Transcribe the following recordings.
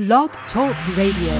Blog Talk Radio.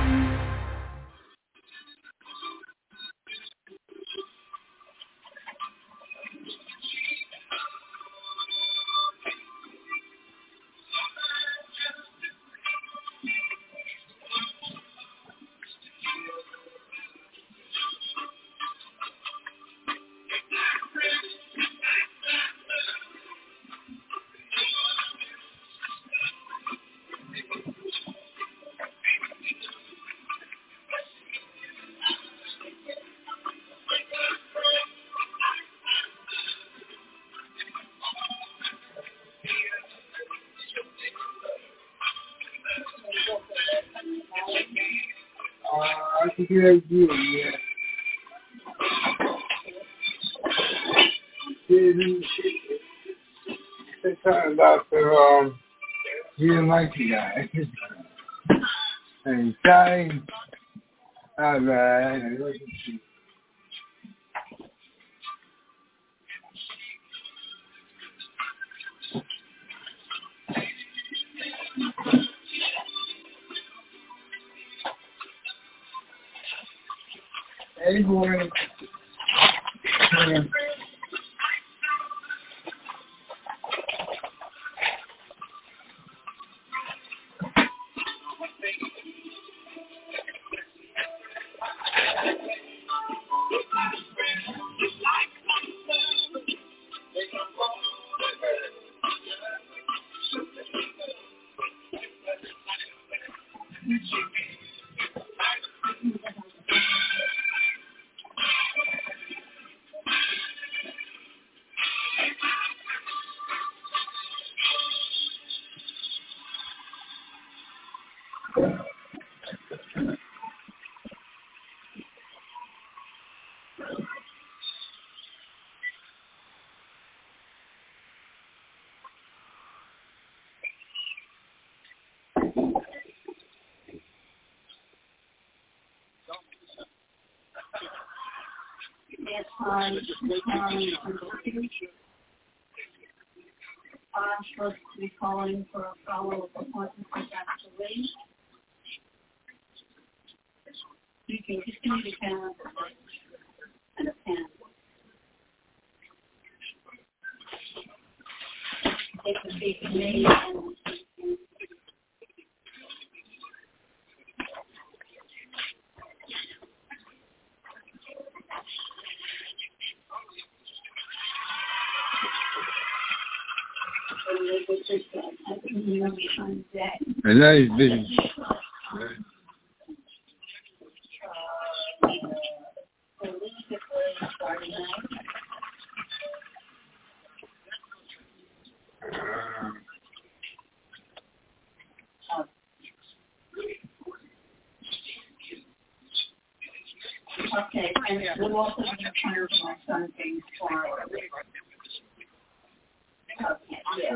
I can get a deal, yeah. They talking about the he didn't like the guy. And he's dying. Alright. Hey boy. I'm supposed to be calling for a follow-up appointment with Dr. Lee. You can just give me the calendar and a pen. It could be for me and a nice vision. Okay, and we'll also be trying to my son things tomorrow. Okay, yeah.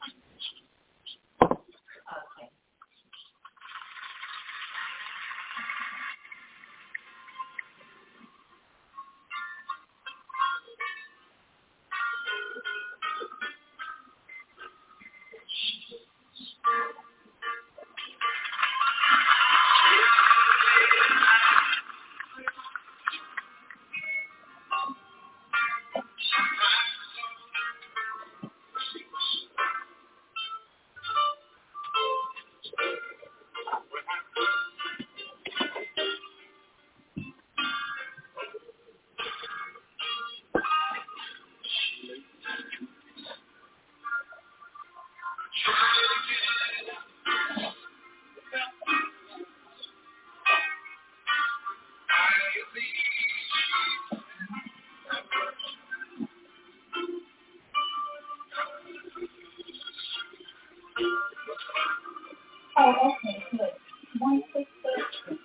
Oh, okay, good. 168.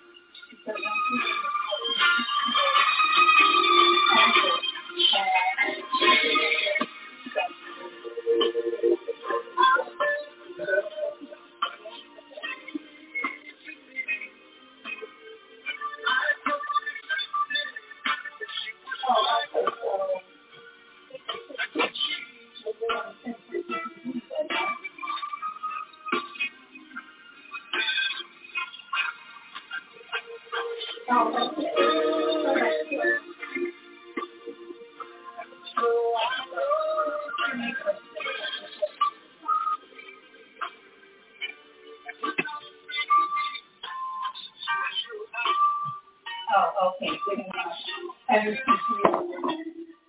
Oh, okay, good enough. I was confused.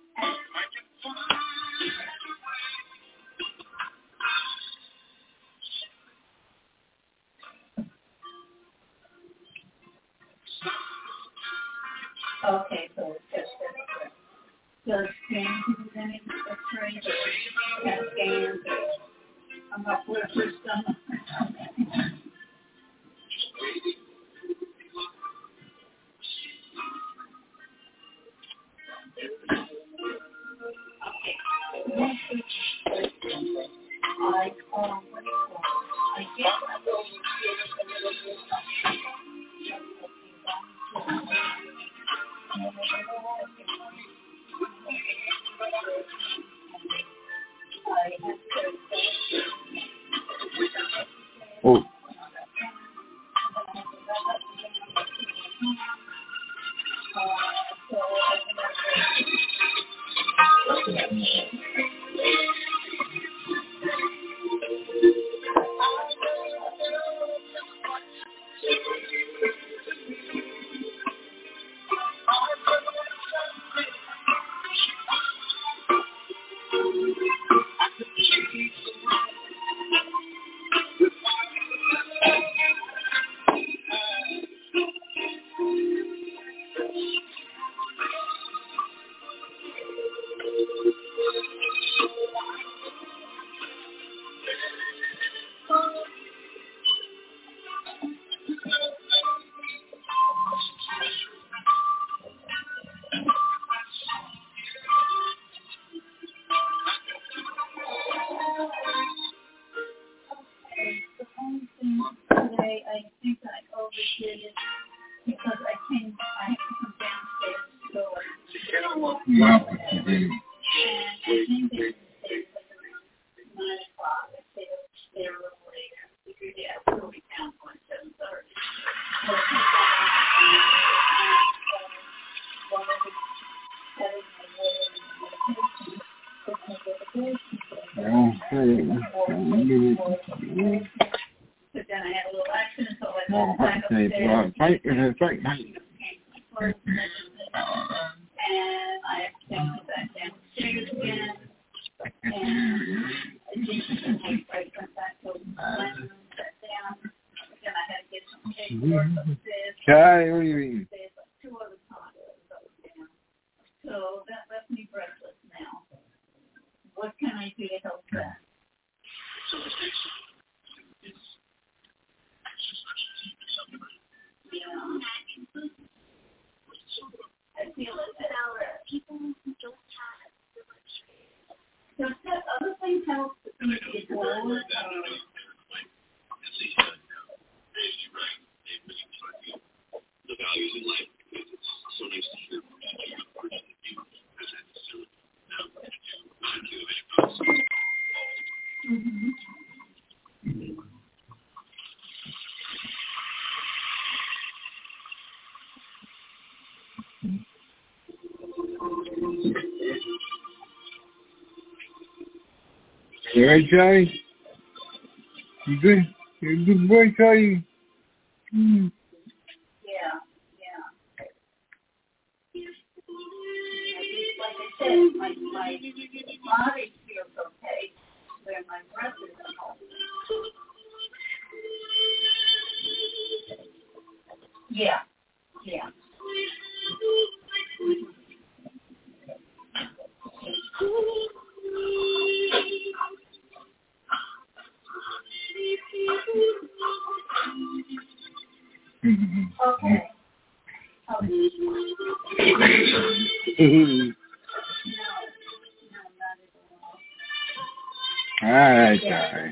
Okay, so it's just this. Does scan do any X-rays or CAT scans? I'm not with your stomach. Oh. Today, I think I overdid it because I had to come downstairs to go and Yeah. I think they didn't say 9 o'clock. I stayed upstairs a little later. Yeah, we'll be down by 7:30. So I came down while I was having my meditation, but then I had a little accident, so I went back upstairs. And I came back downstairs again. And I went back to my room, sat down. Then I had to get some paperwork upstairs. Chai, what are you eating? Like 2 other times I was down. So that left me breathless now. What can I do to help that? Yeah. I feel it that our people who don't have the luxury. Does that other thing help as well? The values in life, because it's so nice to hear from each other as I necessarily know what to do, Mm-hmm. You alright, Charlie? You good? You're a good boy, Charlie. Mm. Yeah. Like I said, my body feels okay, where my breath is at home. Yeah. Okay. All right, Charlie.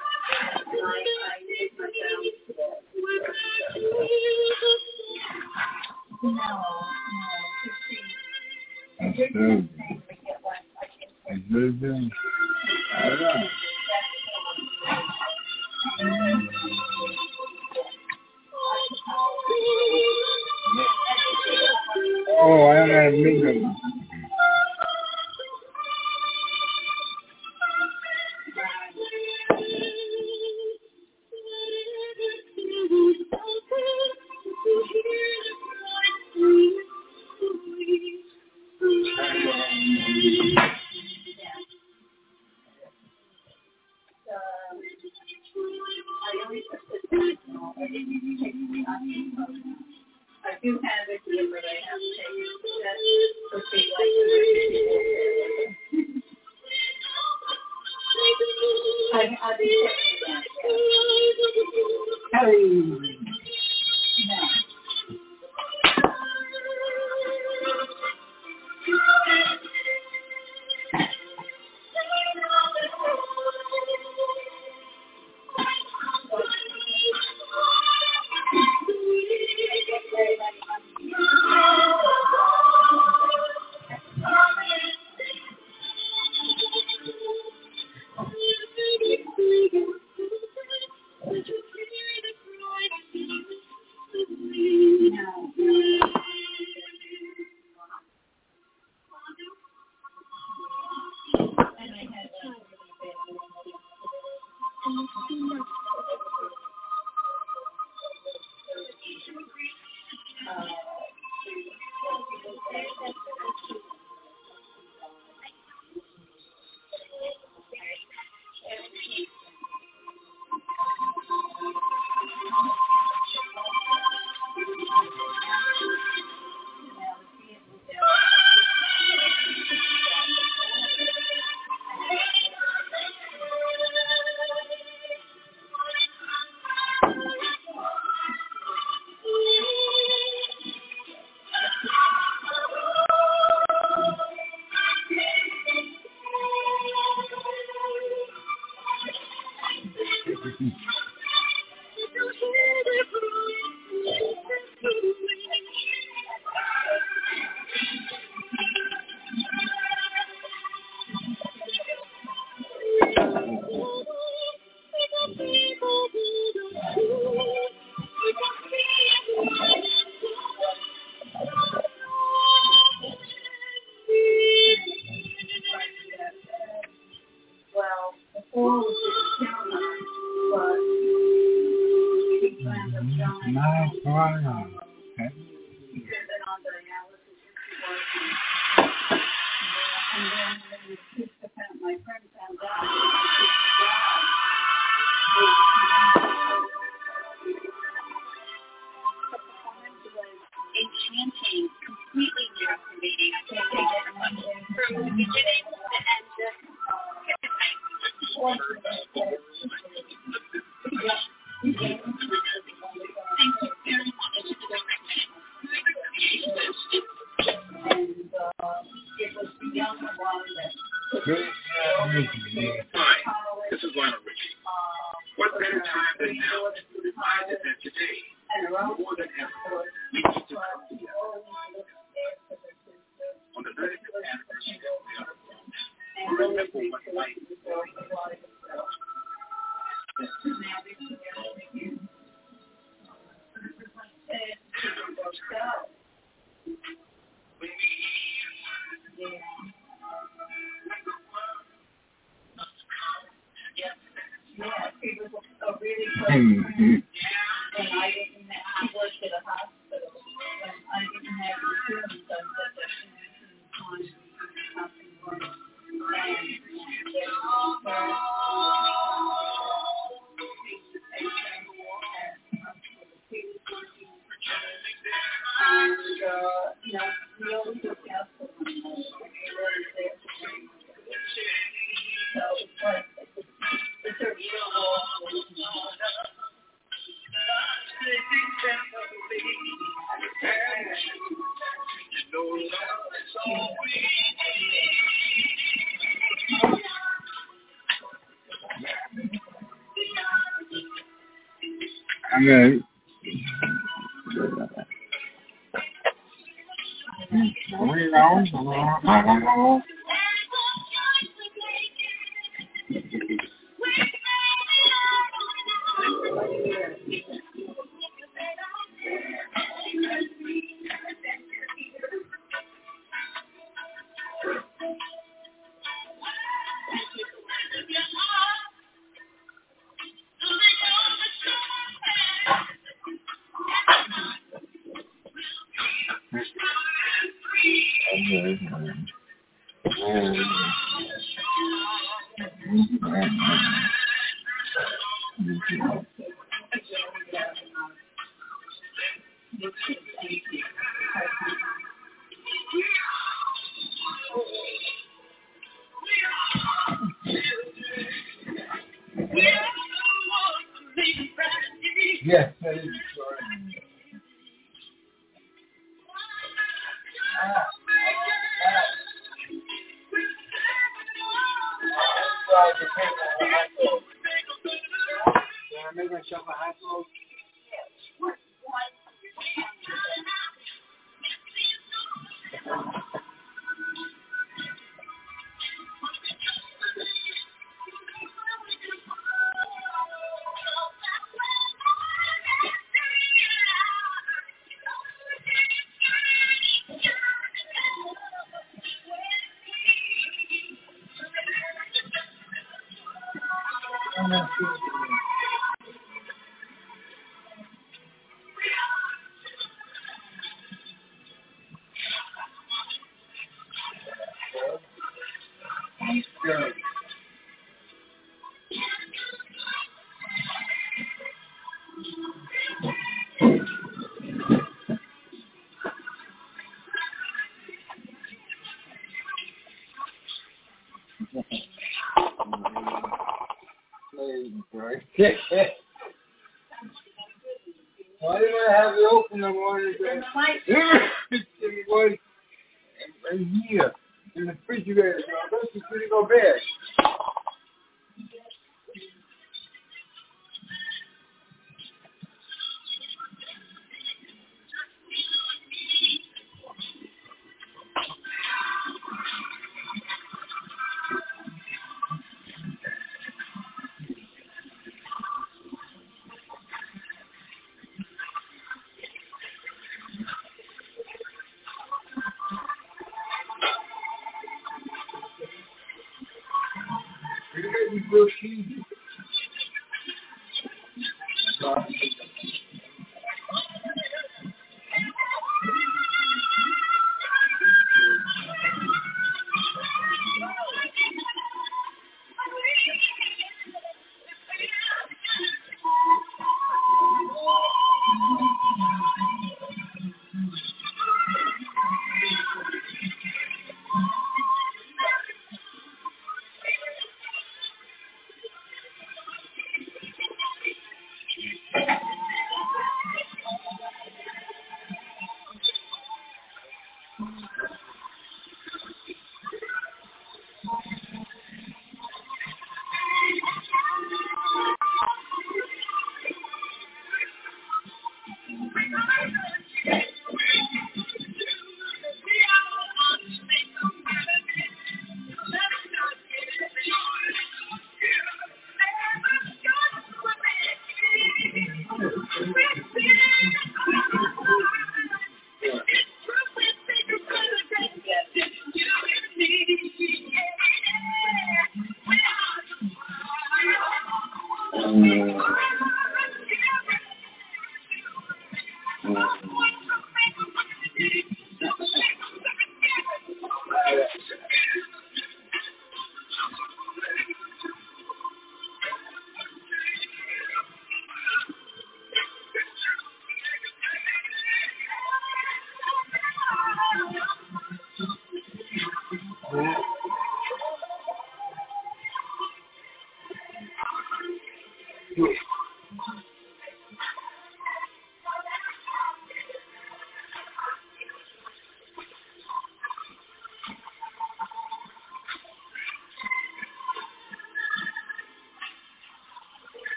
That's good. That's good. All right. have midnight. I do have it here, but I have to take that to see I'll be checking that. Hey. No. This is Lionel Richie. What better time than now to be reminded that today, more than ever, we need to come together. On the 35th anniversary of the other world, remember what life is like. Okay. Yes, that is right. Can I make myself a hot dog? Why did I have it open? I wanted to. It was right here in the refrigerator. So this is going to go bad.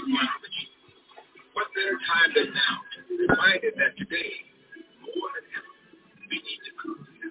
What better time than now to be reminded that today, more than ever, we need to come together.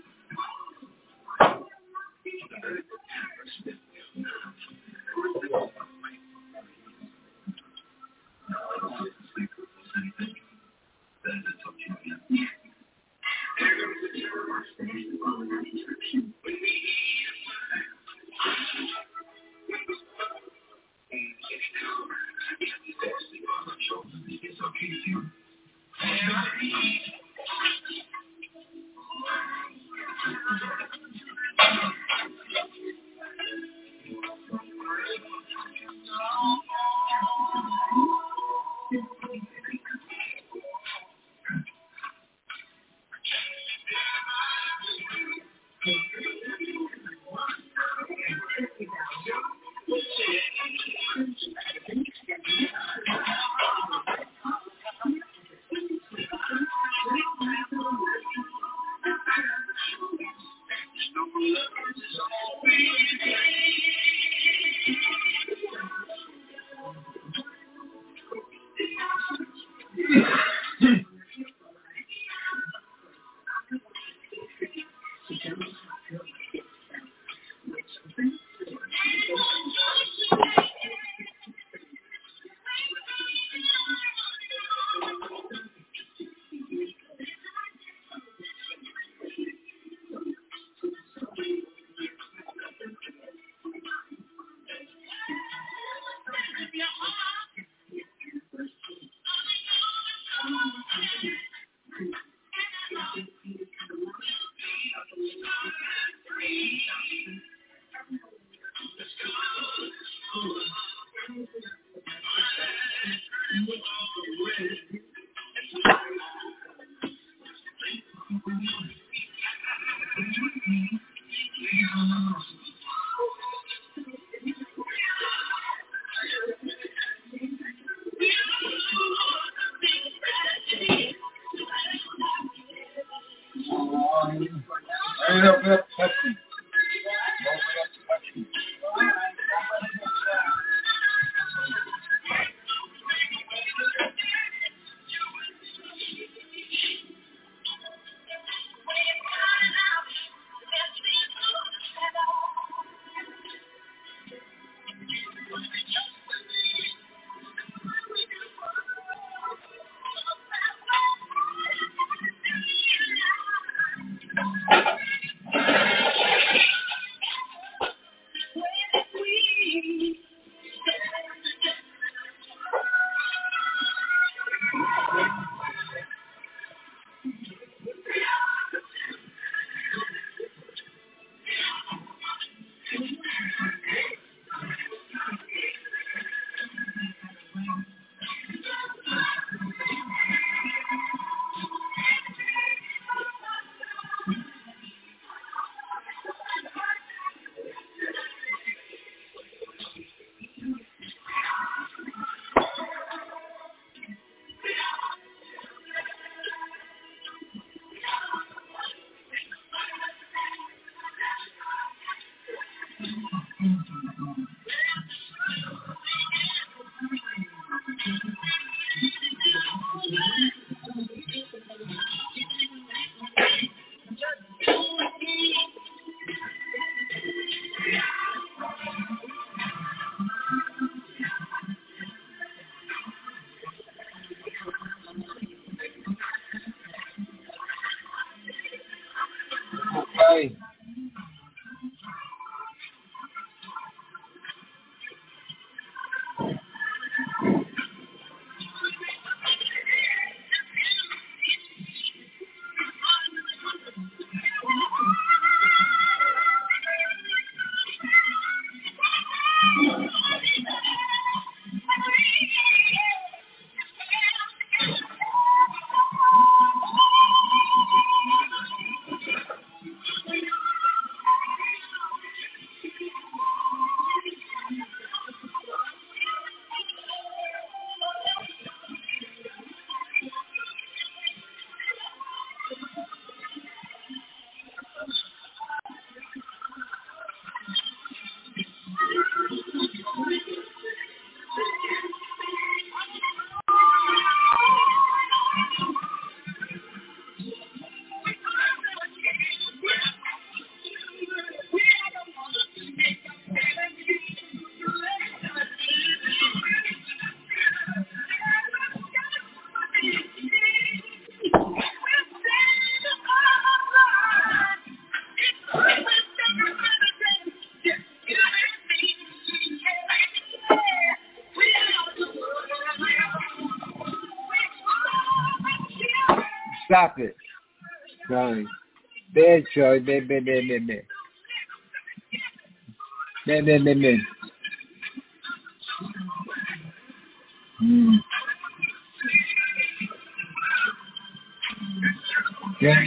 Stop it. Charlie. Bad, Charlie. Bad, bad, bad, bad, bad. Bad, bad, bad, bad. Yeah.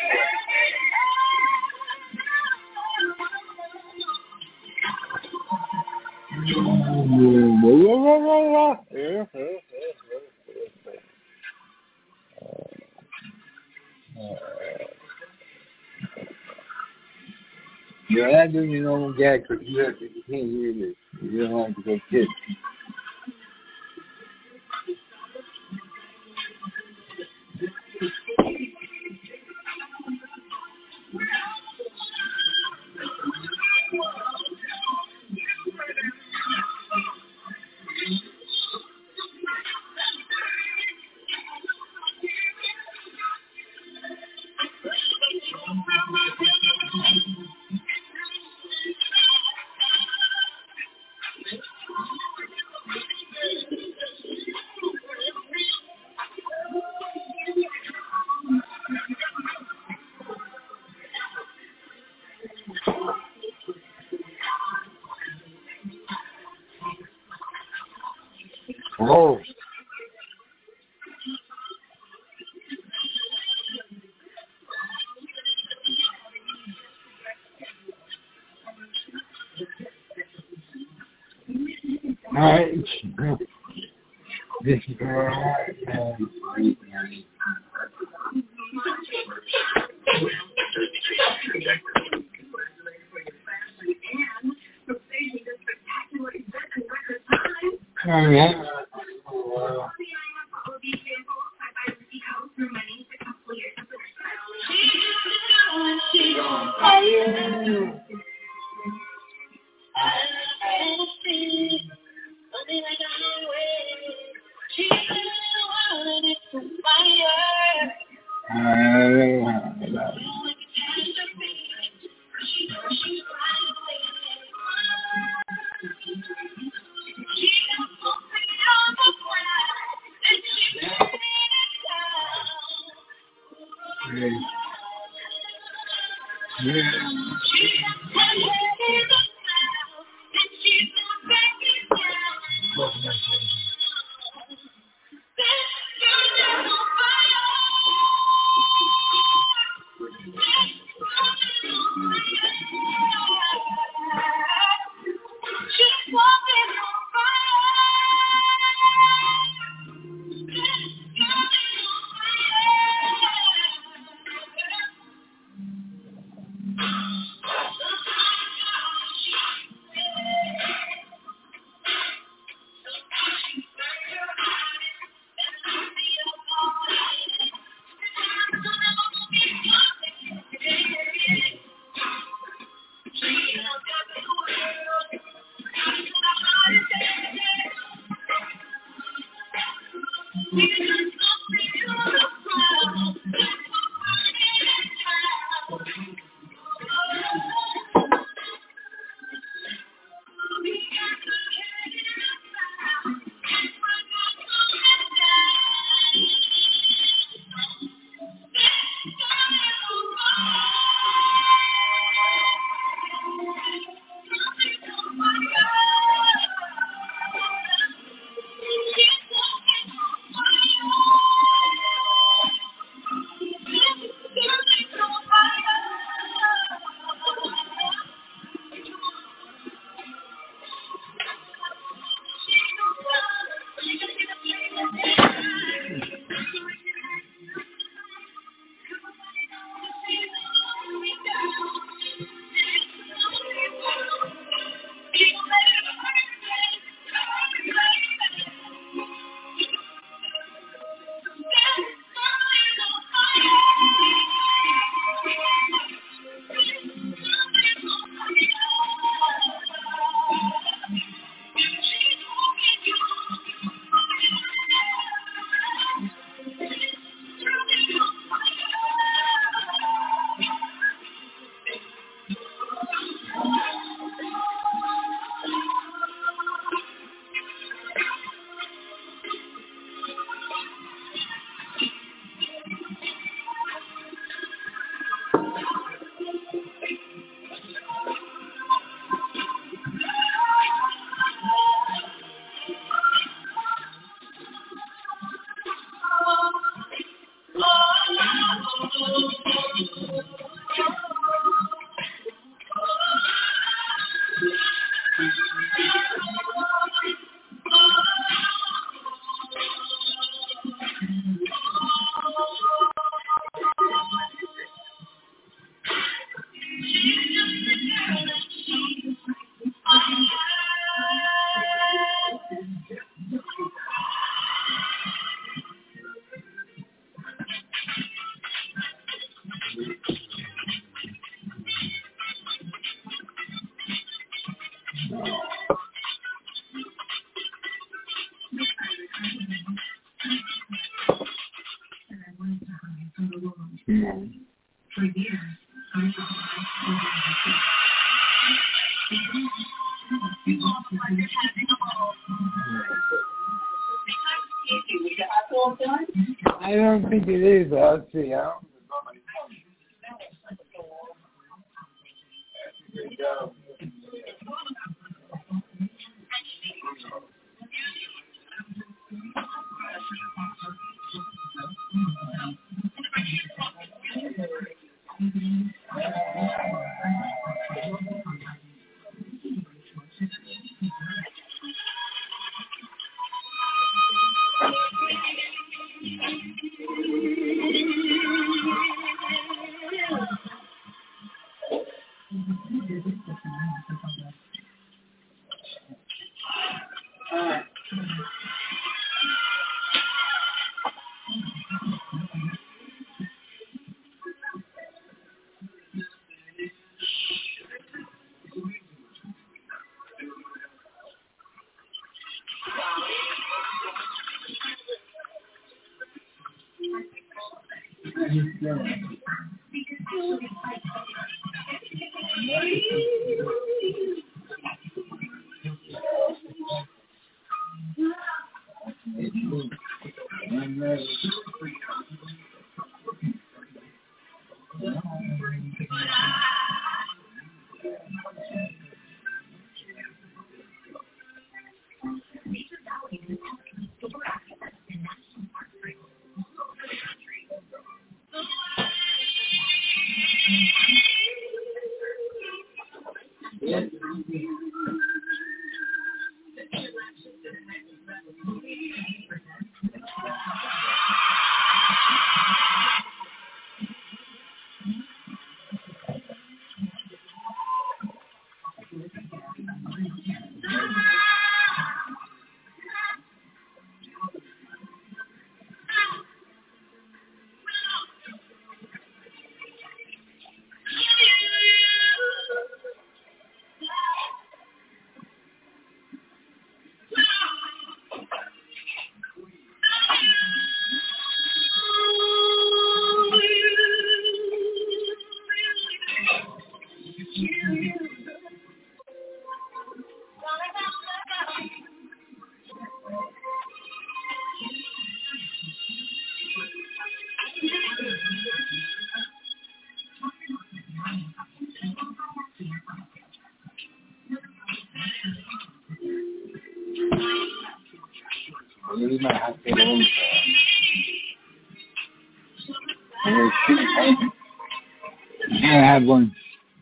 You're not doing your normal gag because you can't hear this. You don't like to go kids. Oh. All right. This girl. Yeah. I don't think it is. I'll see. I don't. really might have to go in I had one.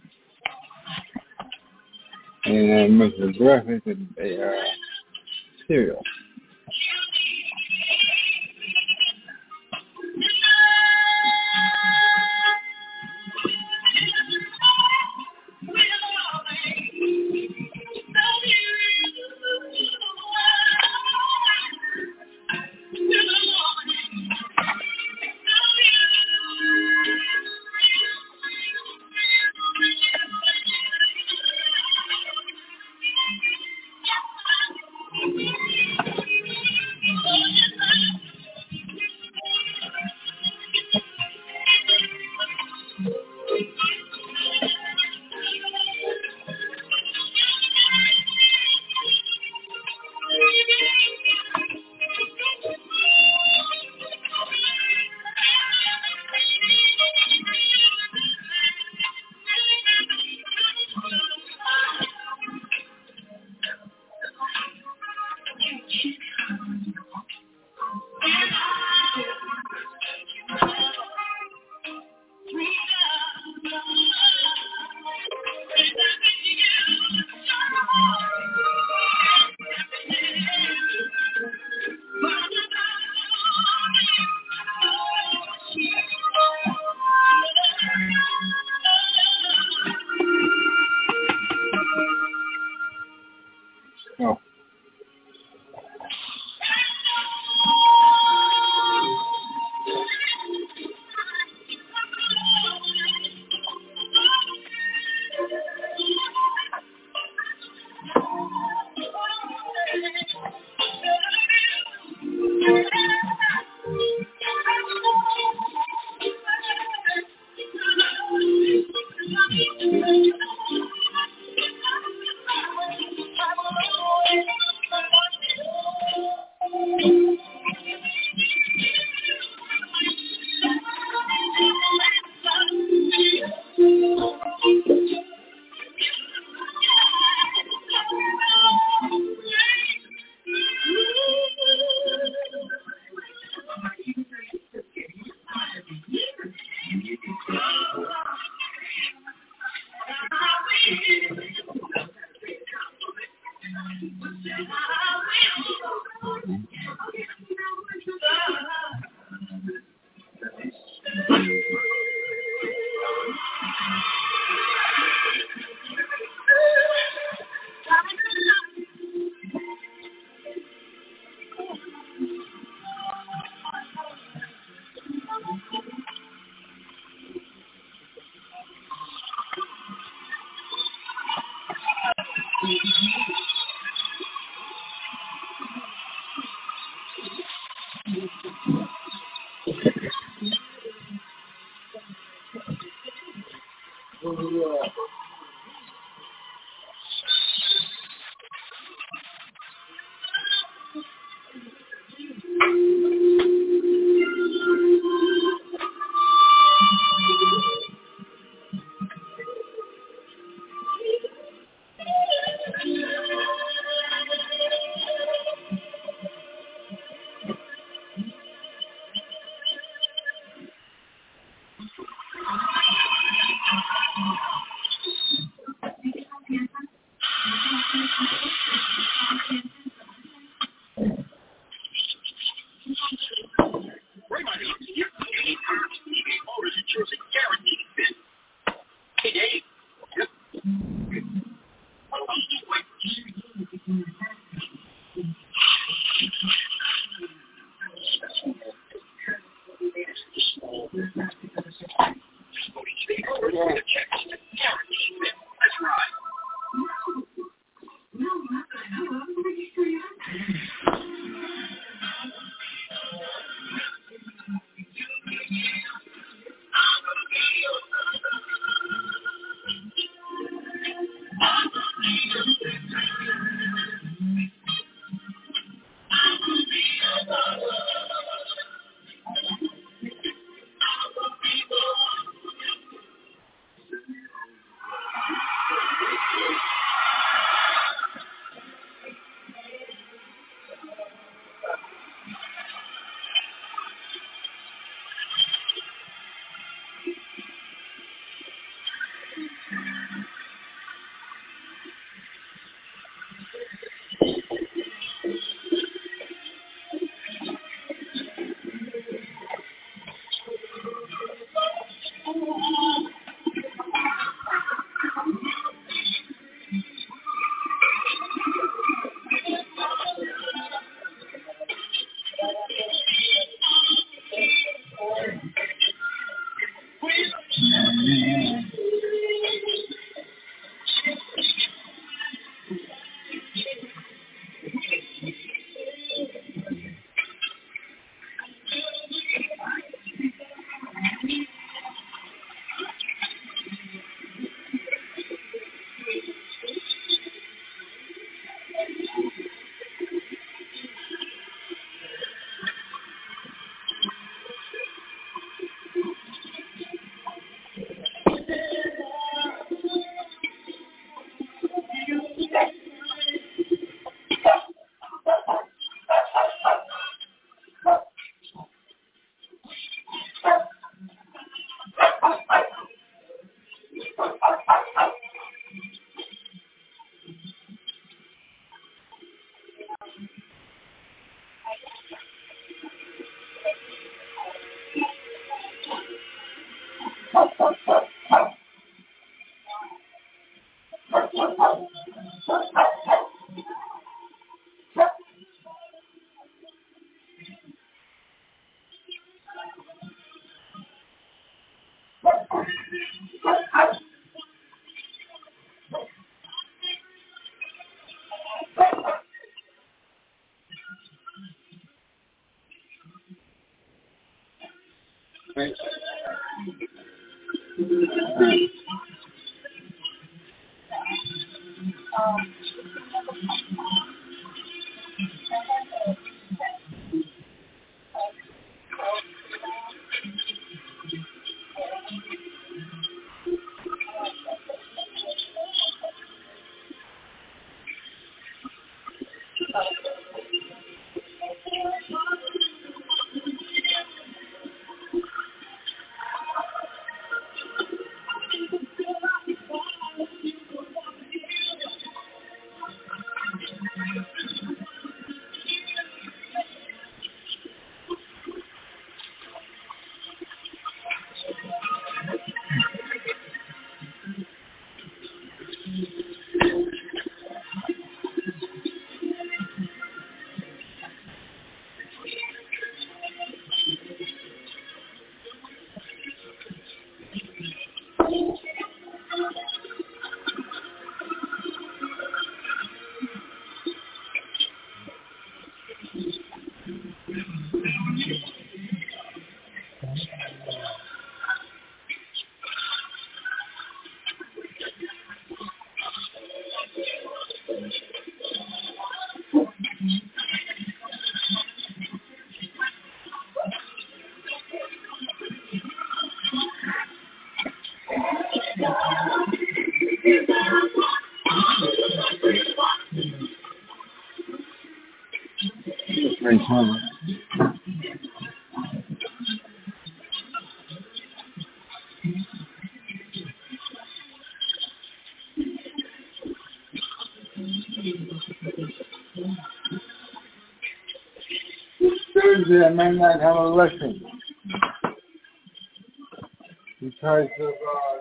And with the breakfast and a cereal. Very common. Thursday I might not have a lesson because of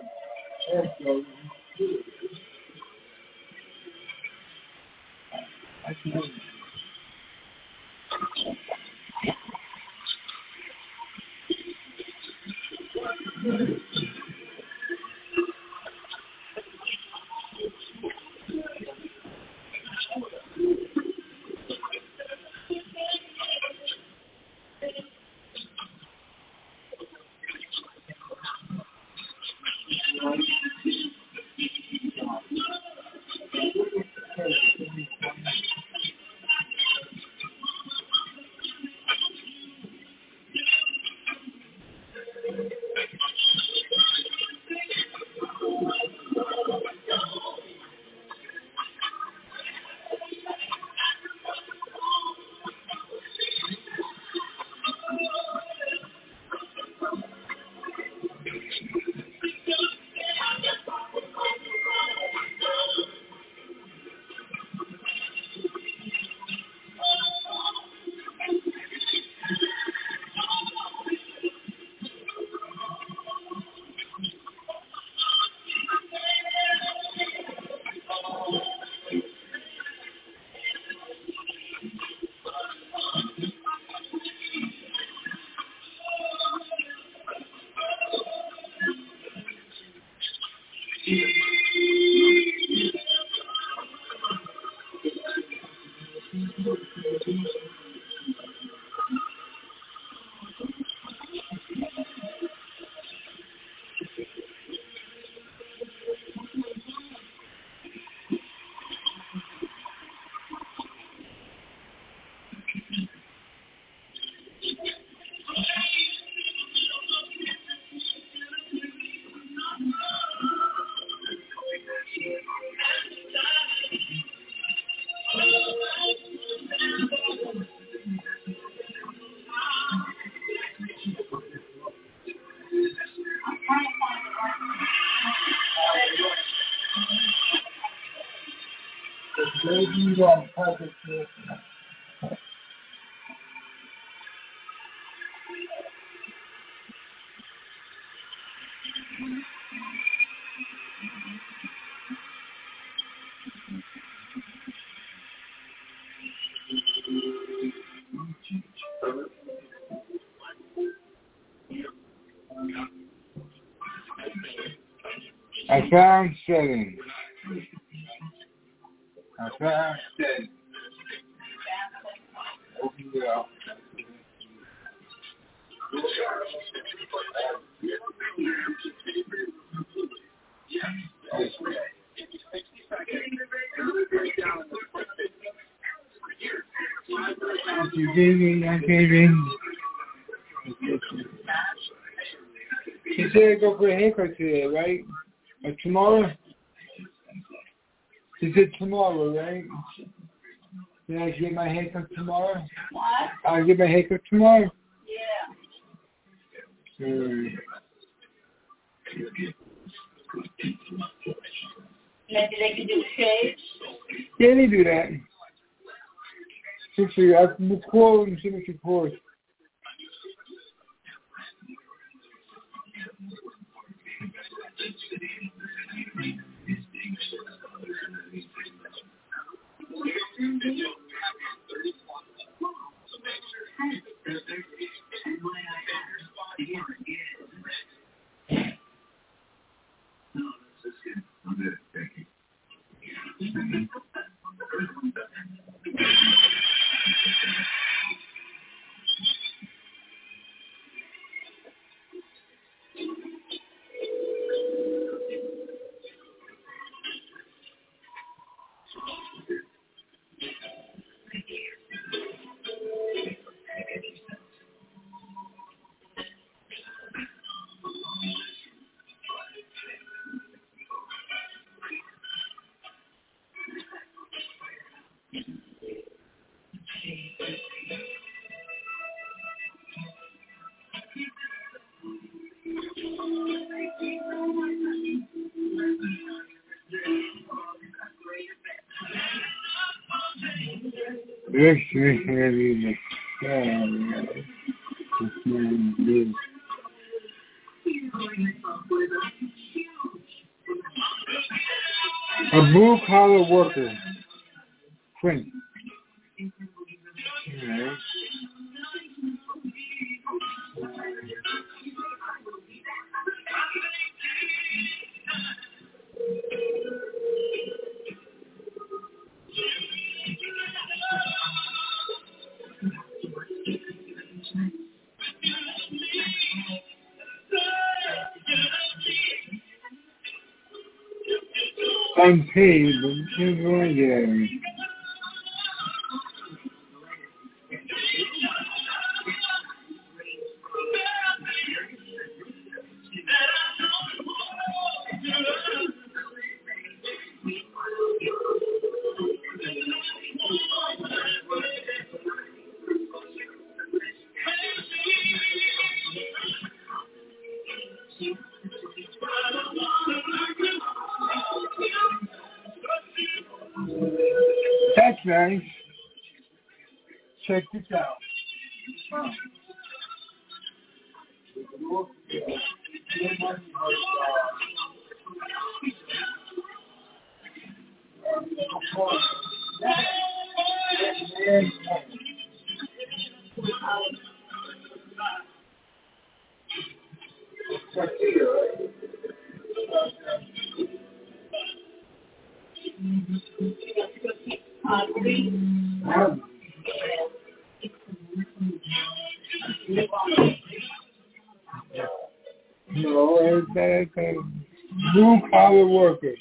I found setting. I found setting. Open it up. You gave me, I gave in. She said to go for a haircut today, right? Or tomorrow? She said tomorrow, right? Did I get my haircut tomorrow? What? I'll get my haircut tomorrow? Yeah. Maybe they can do a shave? Yeah, they do that. See, I can call and see what you post. A blue collar worker. Print. Right. Unpaid, but you're going there. That's nice. Check this out. No, it's blue collar workers.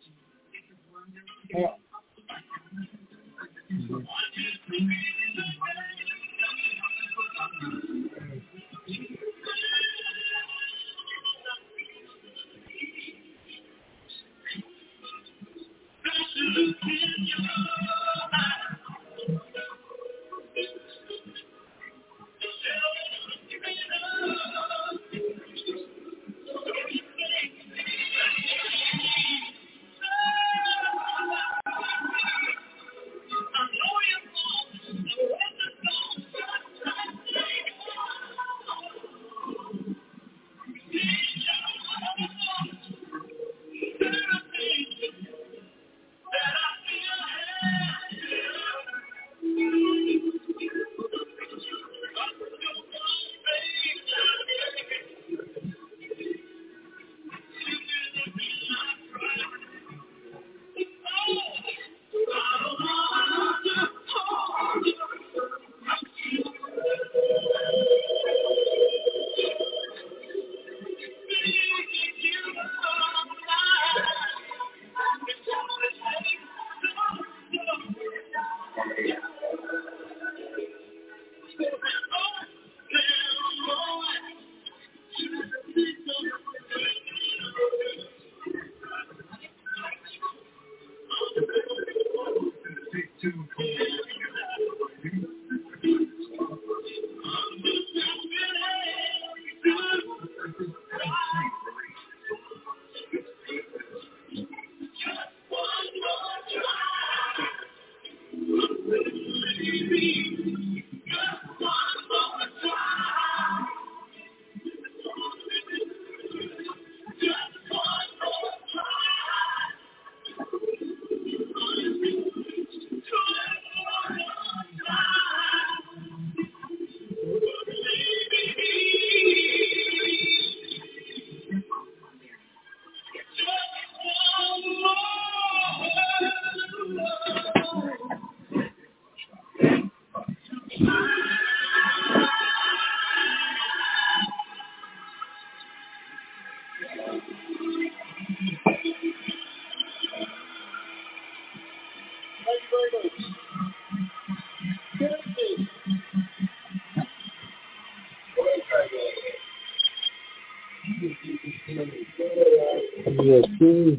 Yes, sir.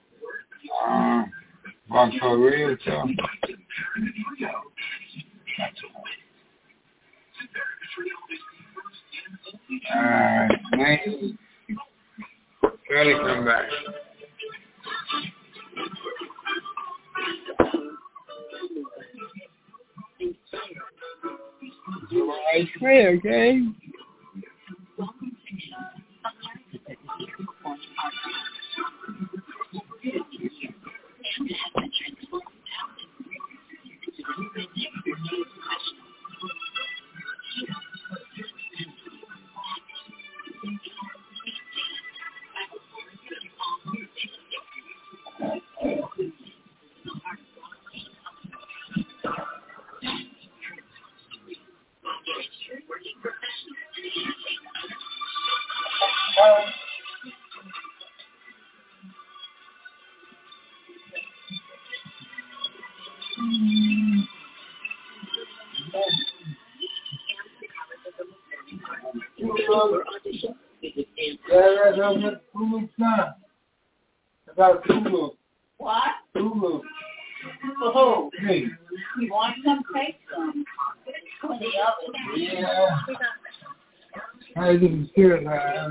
Box for real, too. Man. Try to come back. I swear, okay? About Hulu. What? Hulu. Oh, Hey. you want some? Take some. For the oven. Yeah. I didn't hear that.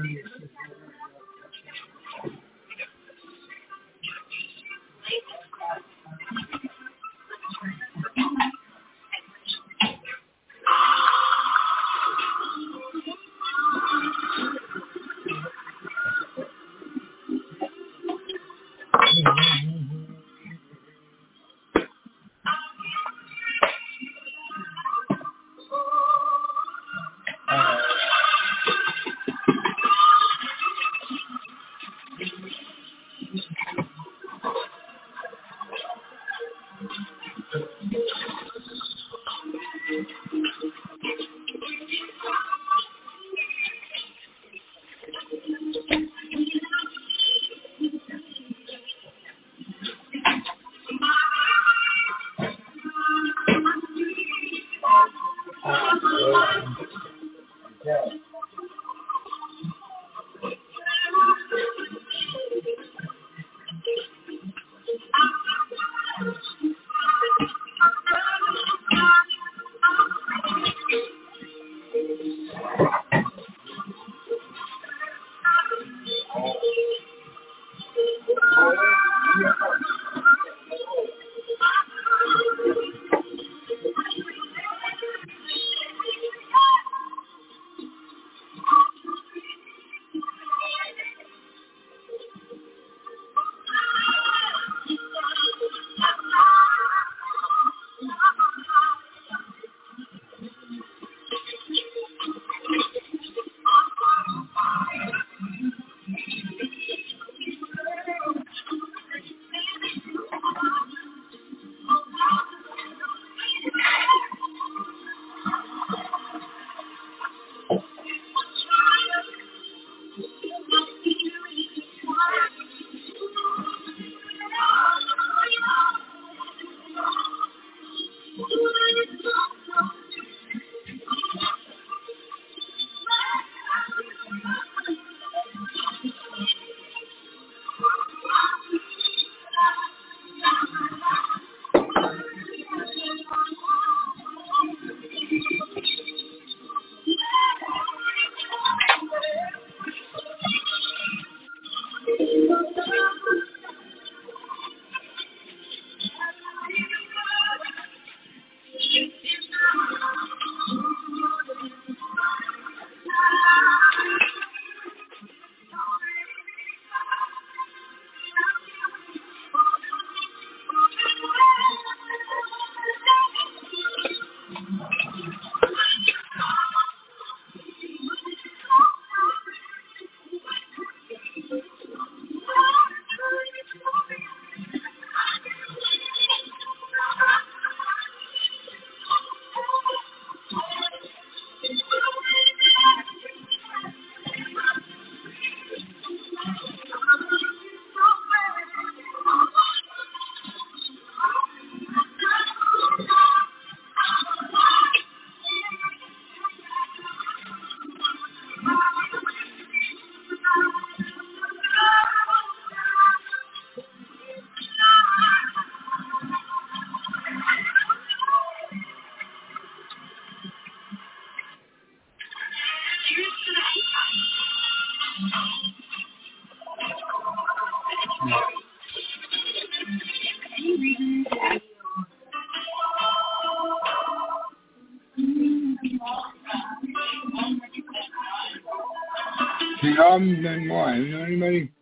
The album's been more. You know anybody?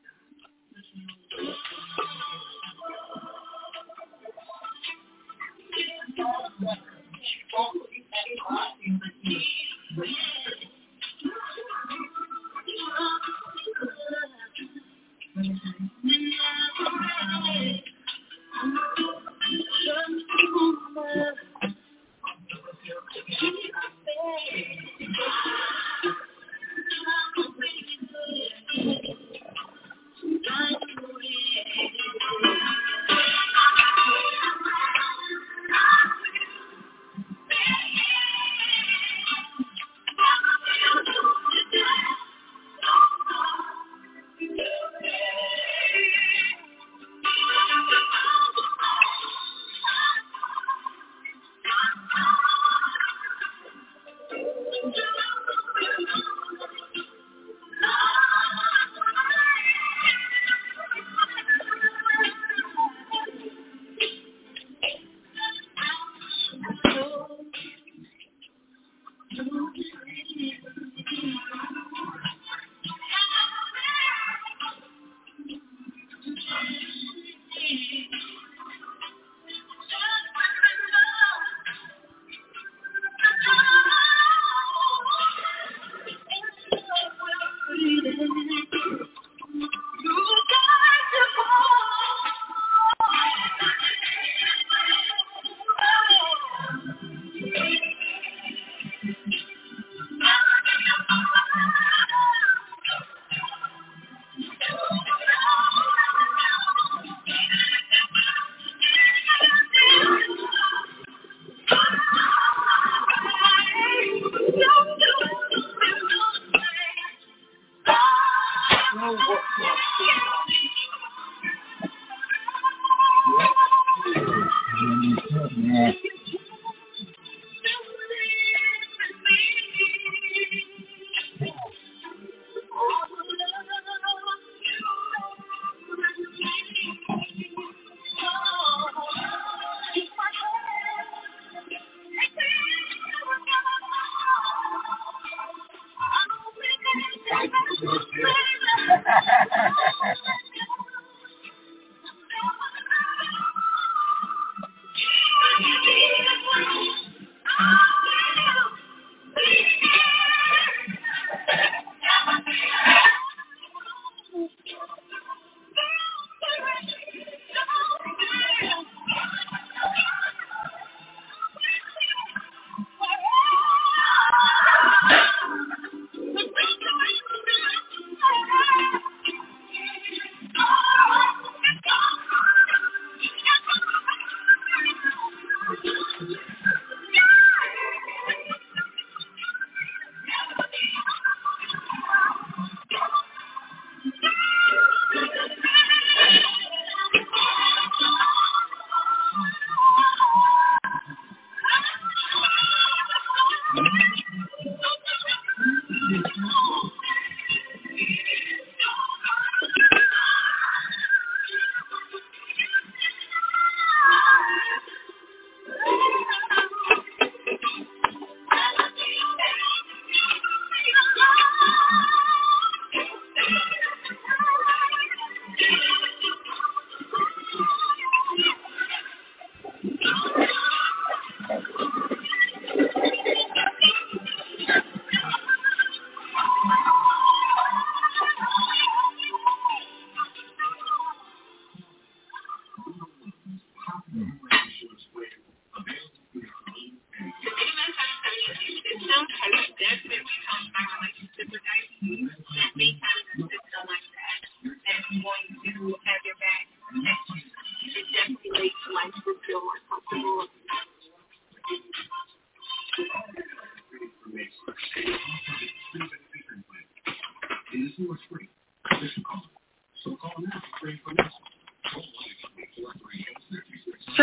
So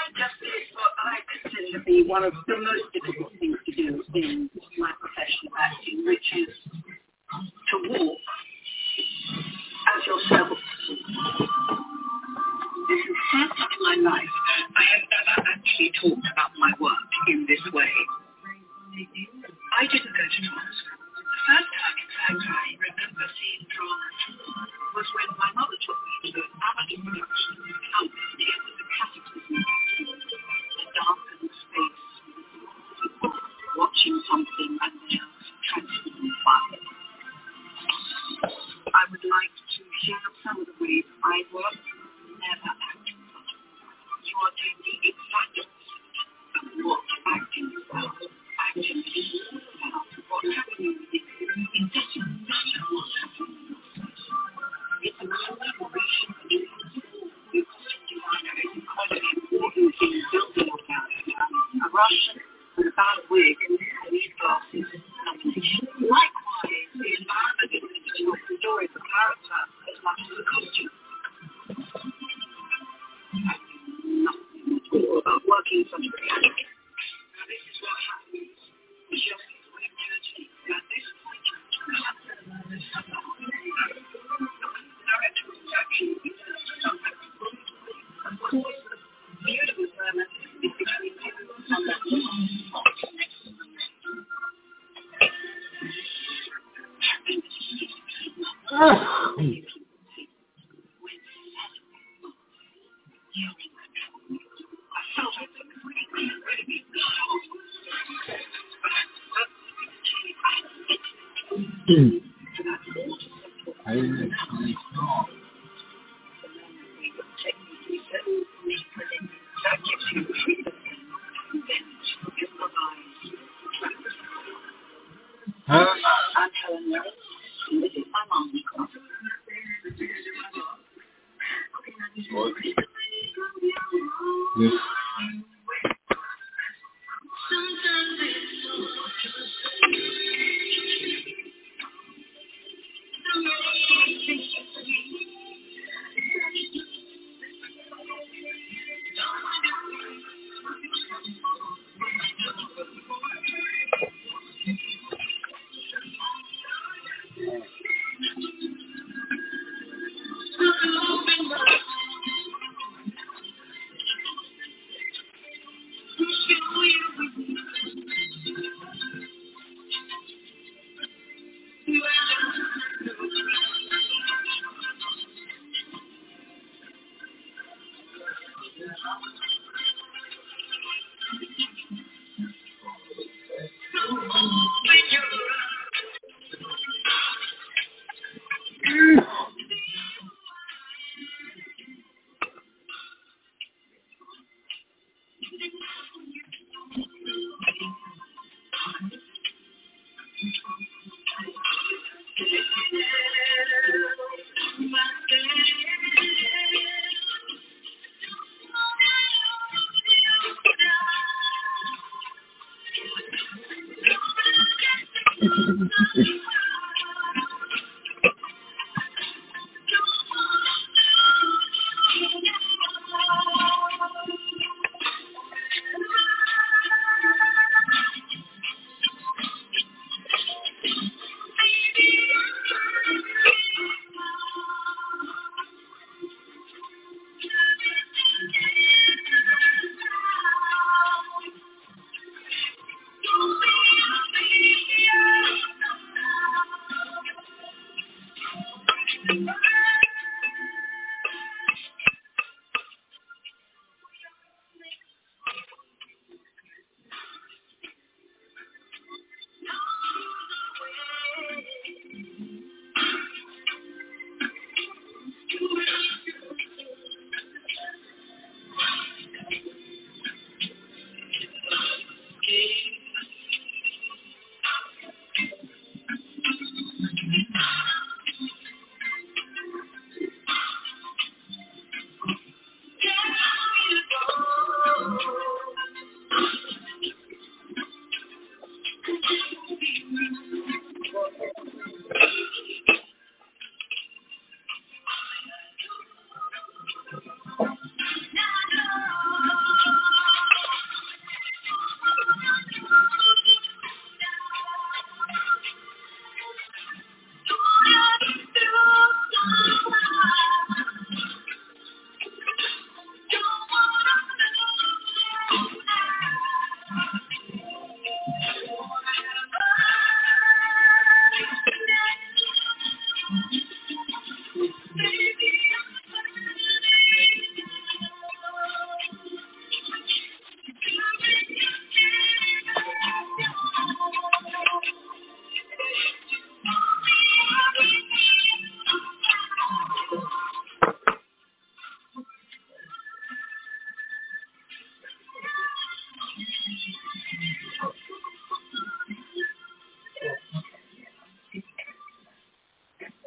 I consider to be one of the most difficult things to do in my profession of acting, which is to walk as yourself. This is first time in my life I have ever actually talked about my work in this way. I didn't go to drama school. The first time, in fact, I remember seeing drama was when my mother took me to an amateur production company. It was a catechism, a darkened space, watching something that just transformed fire. I would like to share some of the ways I work, never acting. You are doing the exact opposite of what acting is about. Acting is about what's happening with you. It doesn't matter what's happening. It's about exploration and truth. Your costume designer is incredibly important in building your character. A Russian with a bad wig, these glasses, likewise, the environment is going to tell the story of the character as much as the costume. Nothing at all about working in such a reality. Now, this is what happens. Just as we're judging at this point, the director was actually beautiful moment is between you and that I'm Helen Lewis, and this is my mom's club.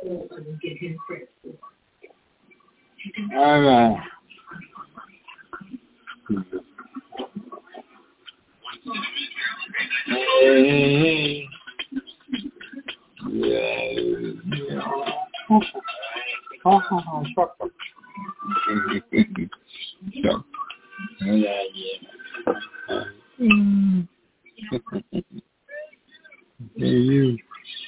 All right. Hey. Yeah. Fuck up. So. Yeah. Hey, you.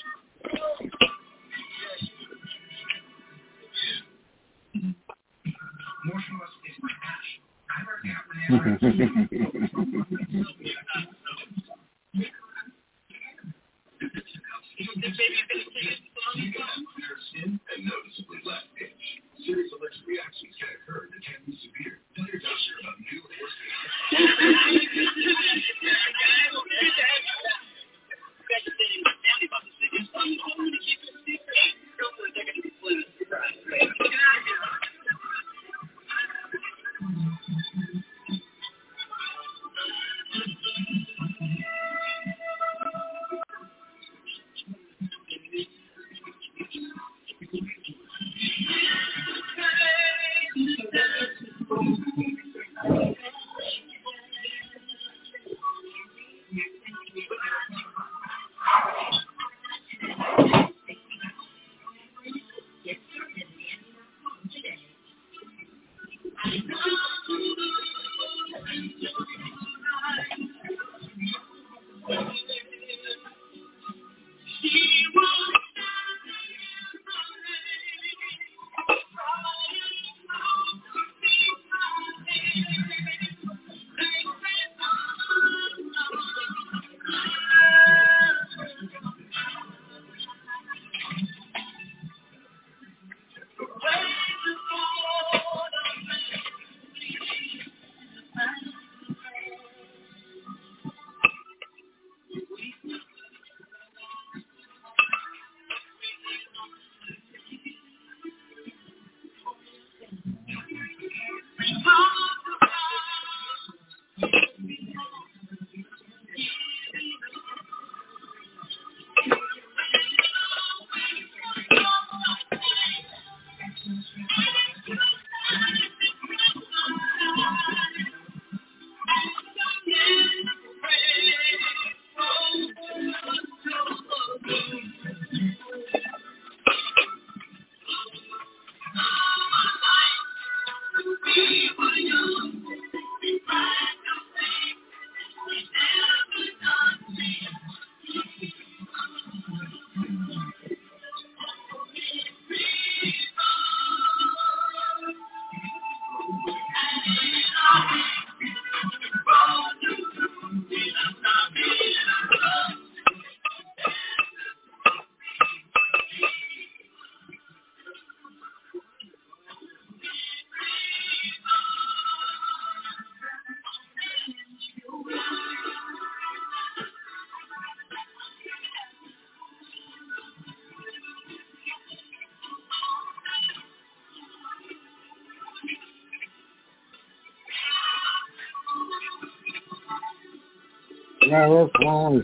Yeah, that's wrong.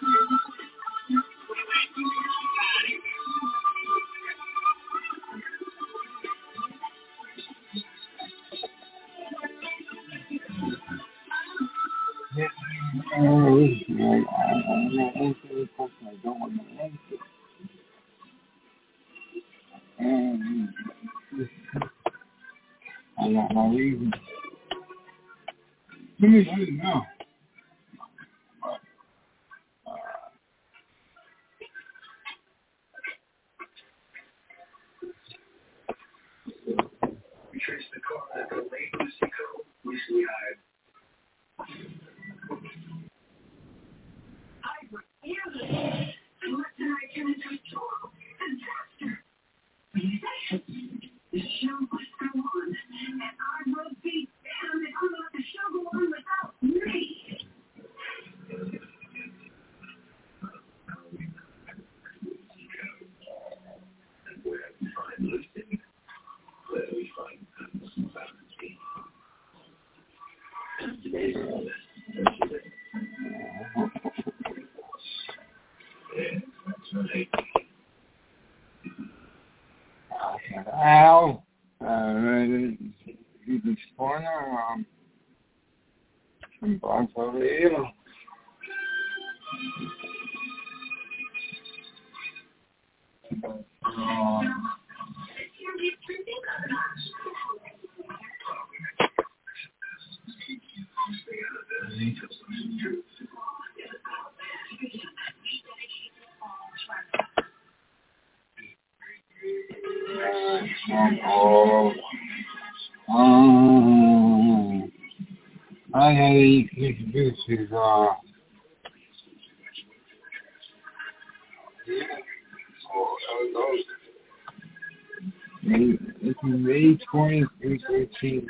I got my reason. Let me see now. We traced the car at the Lake Mexico, recently hired. I refuse it. Unless I can control disaster. The show must go on, and I will be damned if I'm let the show go on without me. And where we find Lucy, where we find Sanity. Today's illness. Ow! This corner, some blocks over here. I had to introduce his, it's May 20th, 2013.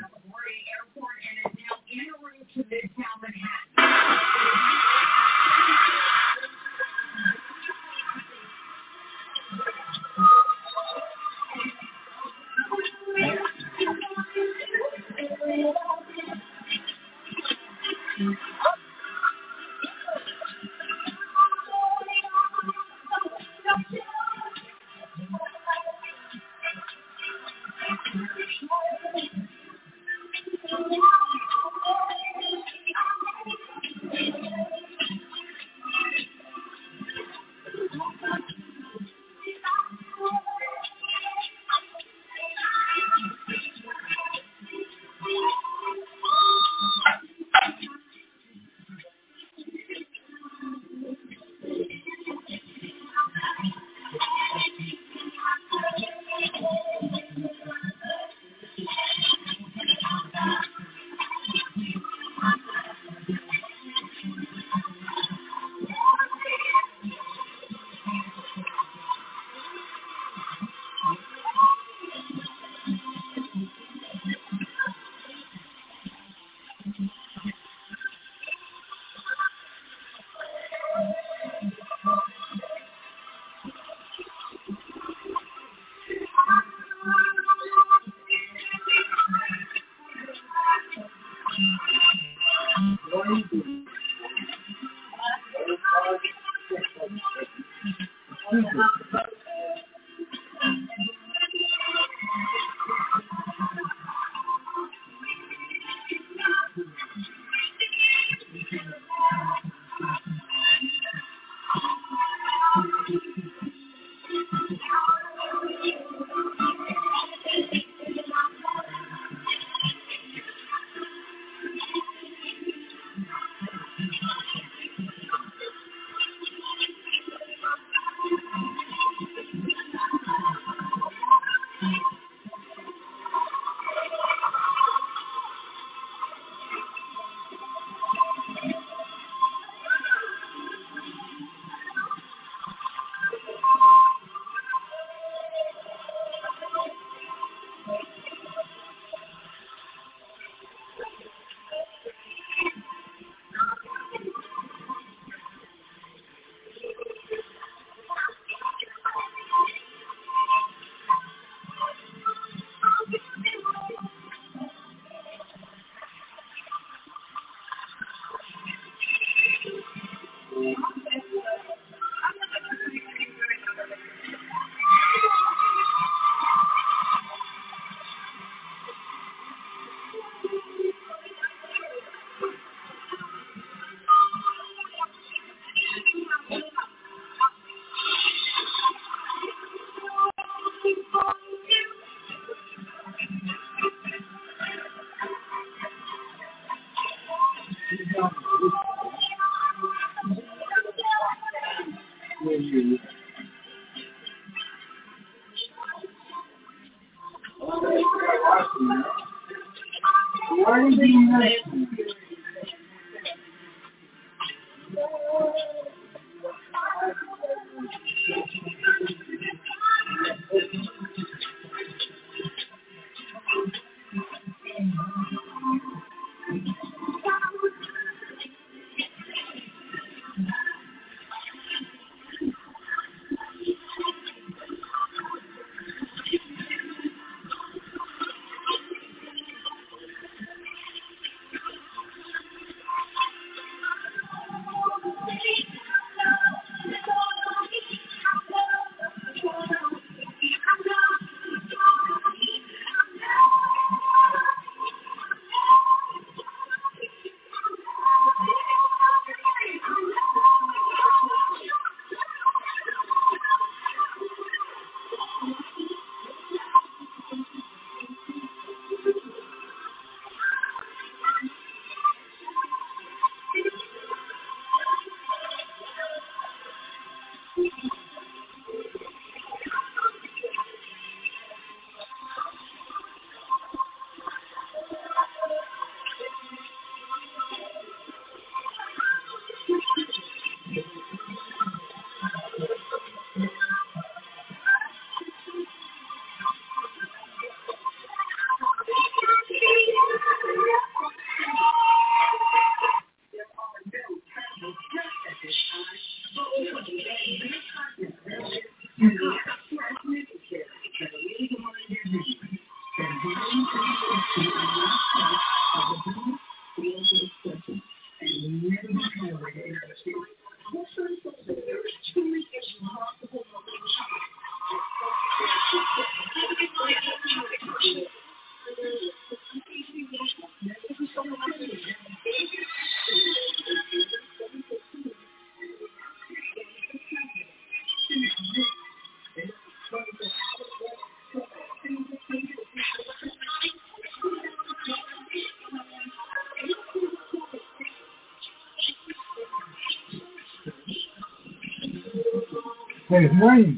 His name.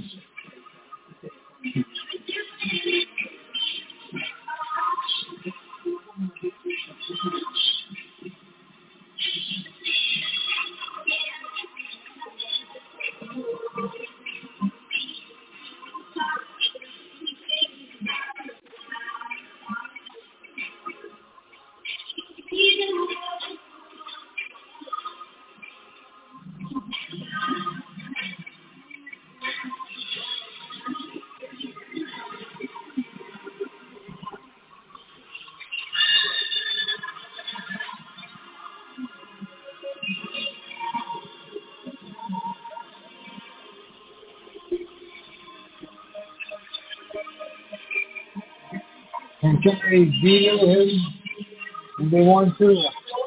And can they veto him if they want to?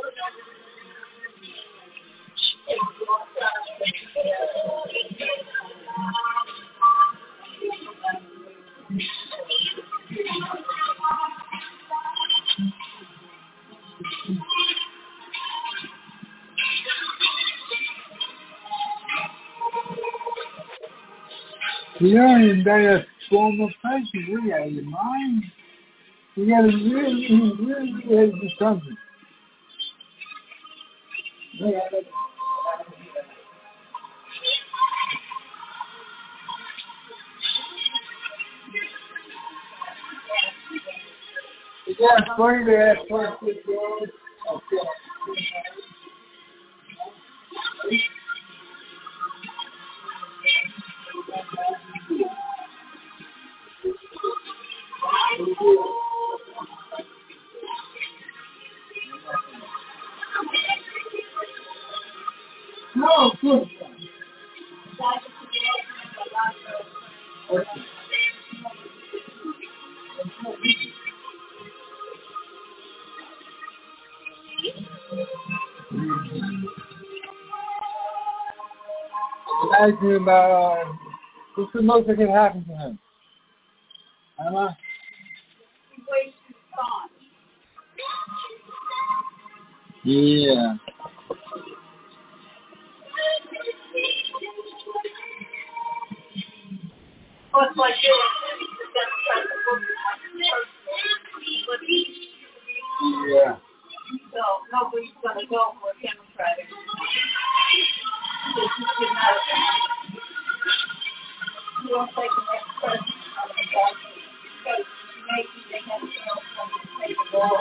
You're in that form of person, really, out of your mind. You gotta really have to do something. Yeah, funny to ask questions, girls. No, good. Ask me about what's the most that can happen to him? Emma? Yeah. what's like you? Yeah. So nobody's gonna go for a Democrat. You don't take the next person out of the ball. Because maybe they have to know something to take the ball.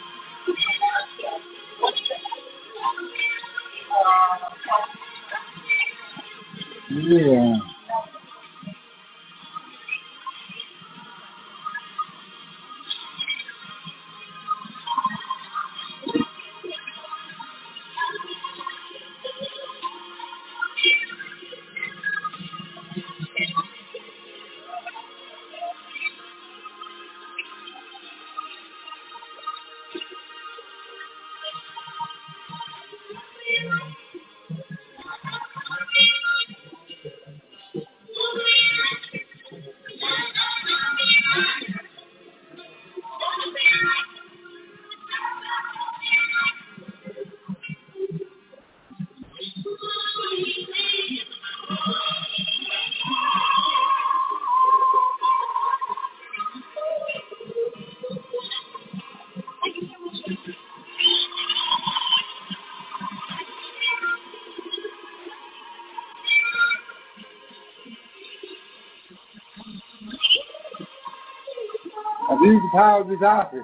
Yeah. Abuse the power of this office.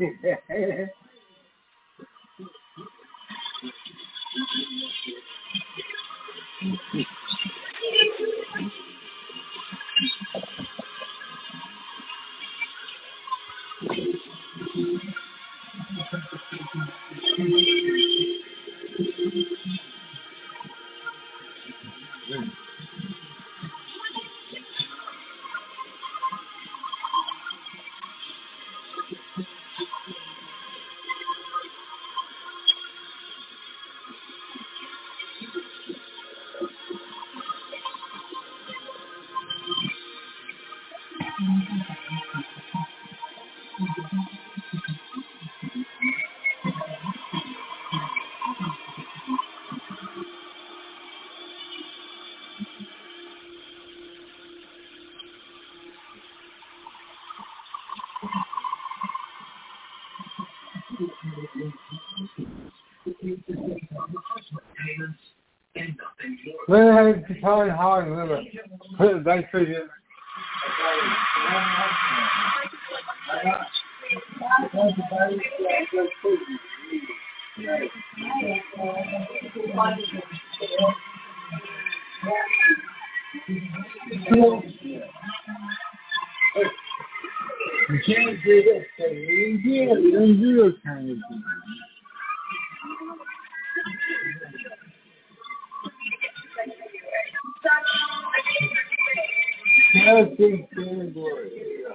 Well, it's probably hard to live. Put it back for you. You can't do this thing. You don't do those kind of things. Nothing to worry.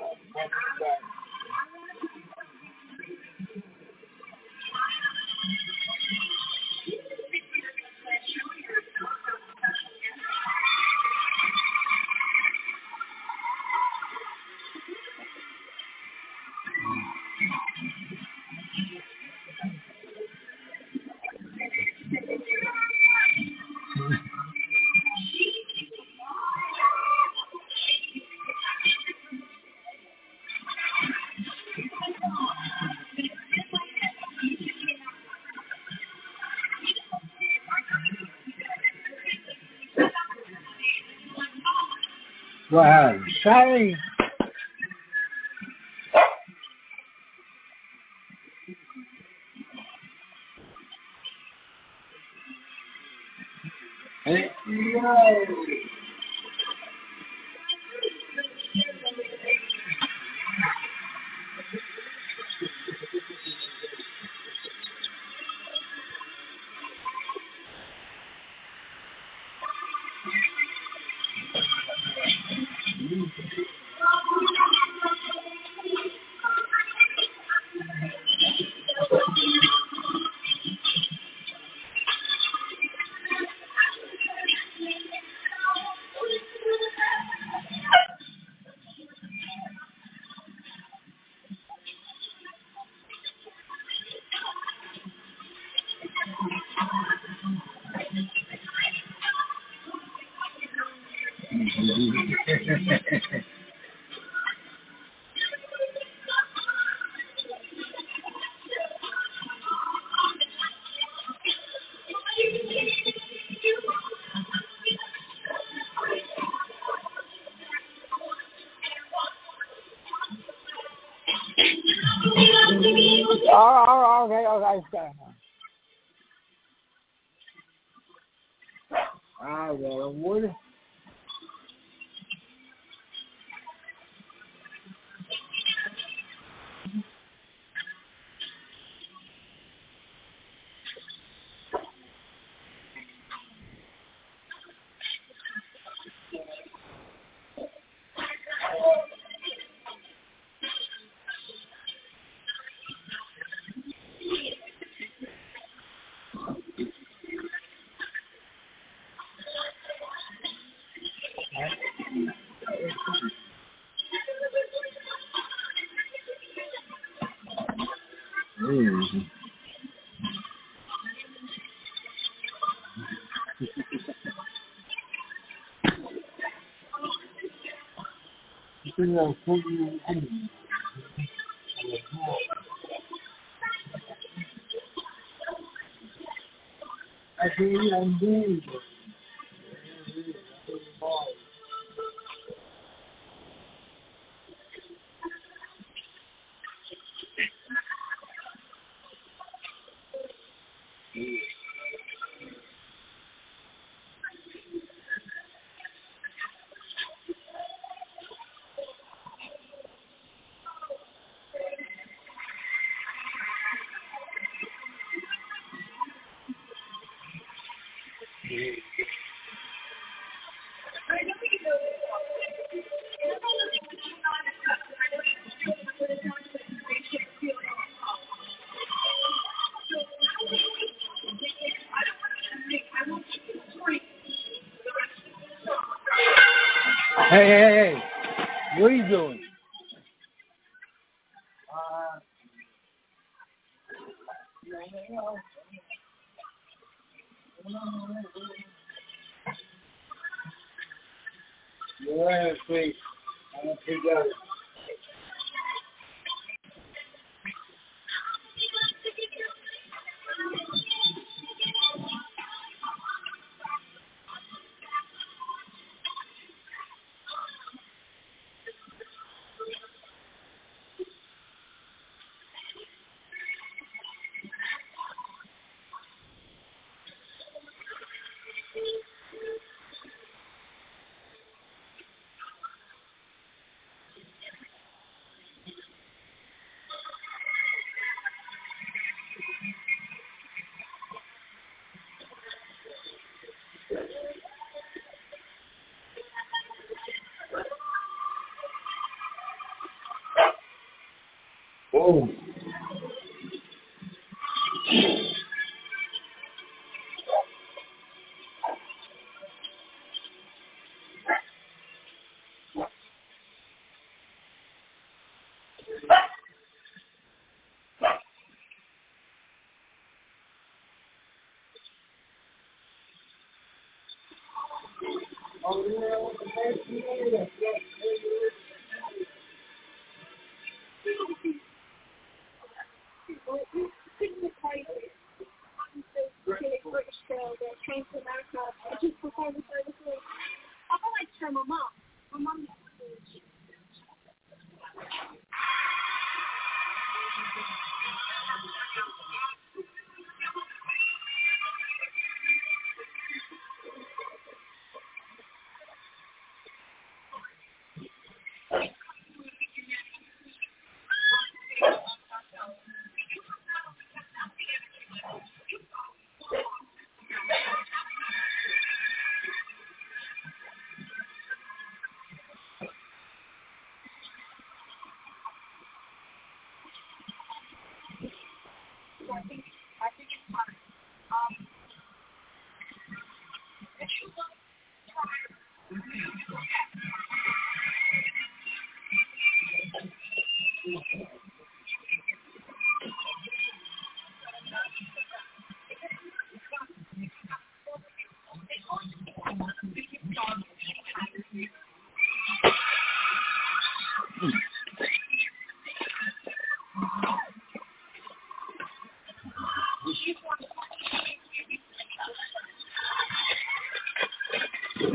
What happened? Sorry. Hey, no. Okay. I got a wood. I'm doing it. Hey. What are you doing? Yeah, please. I don't think that. Oh.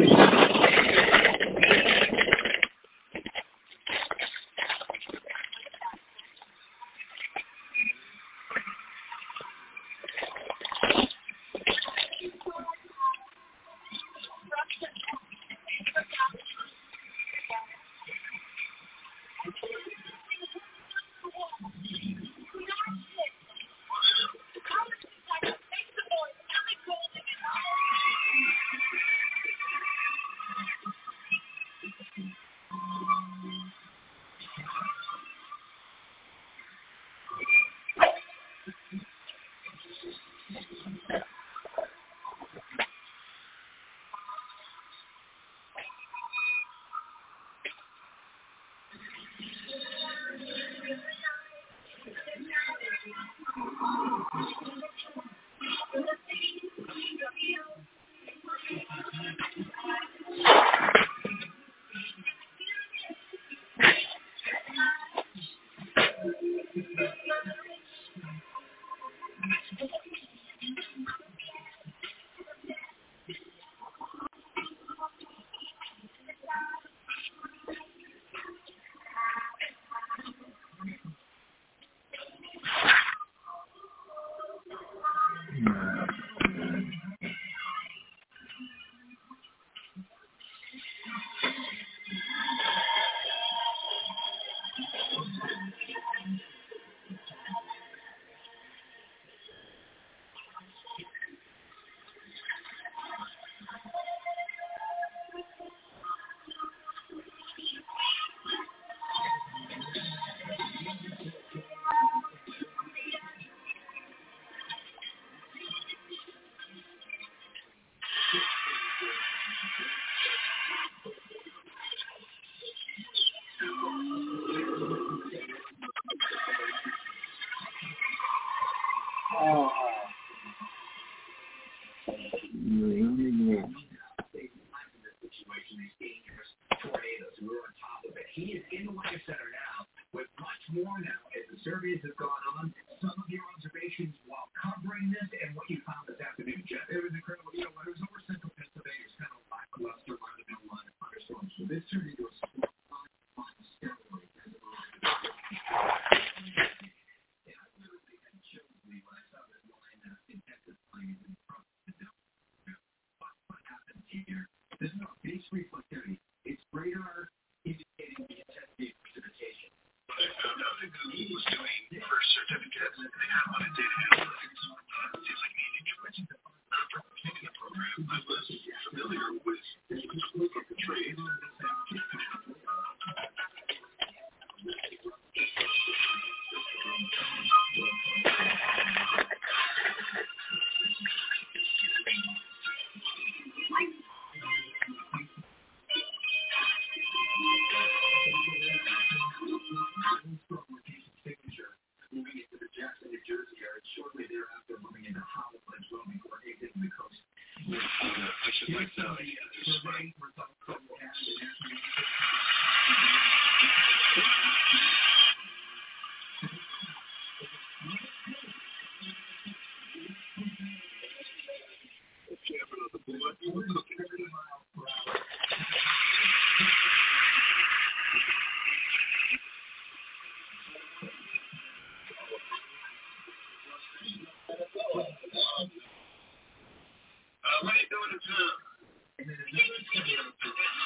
What are you doing in town?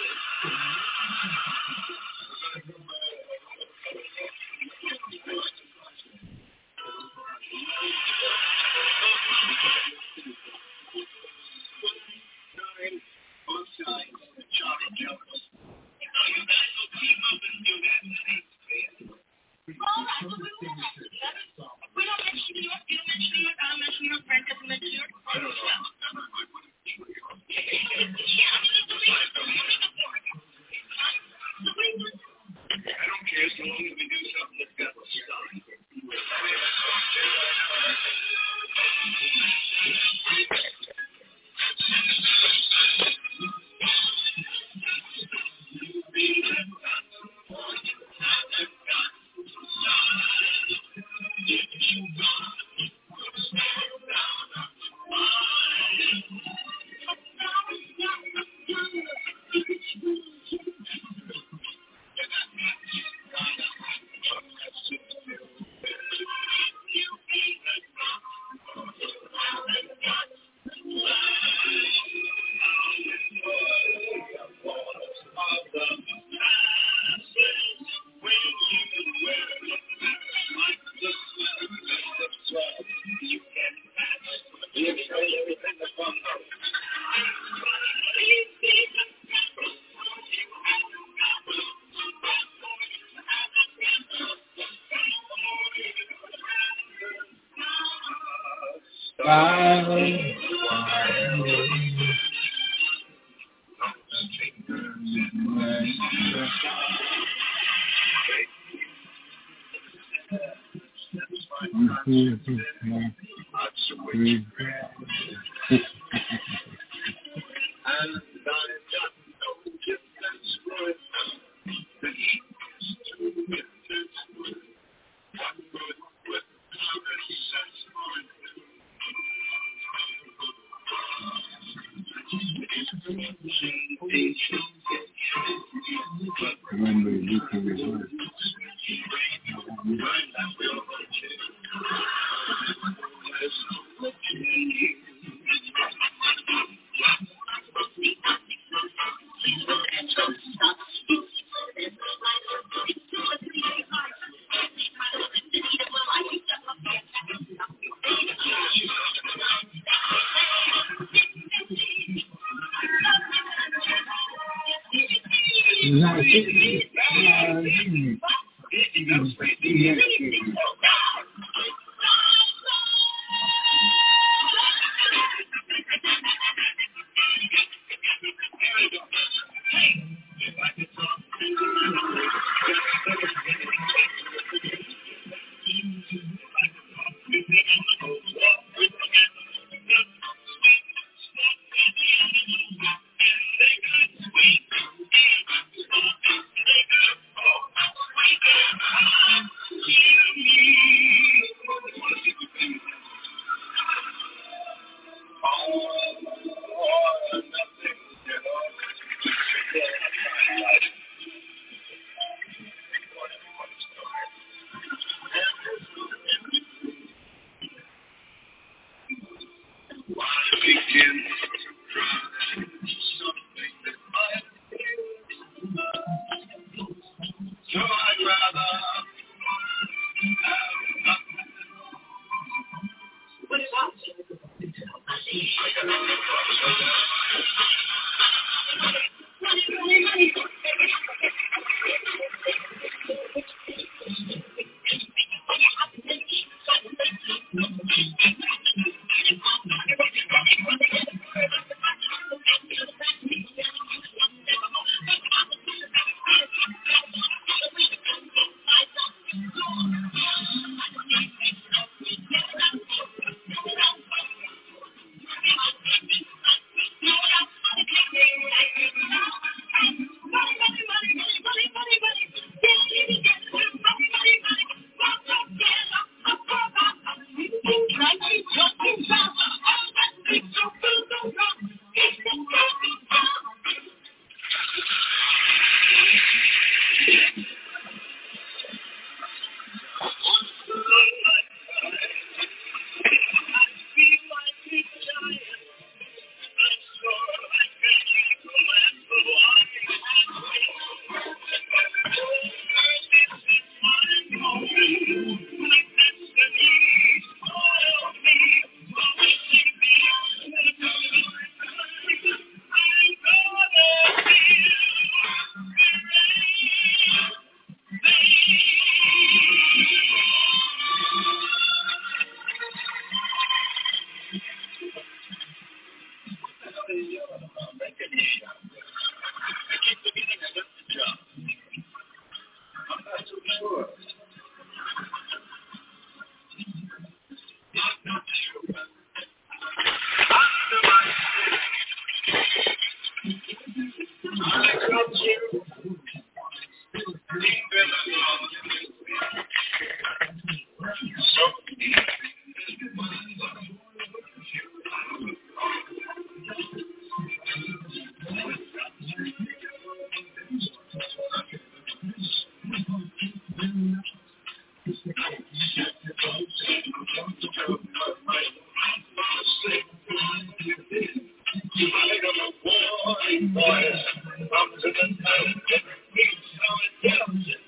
Up to the time that keeps on telling you.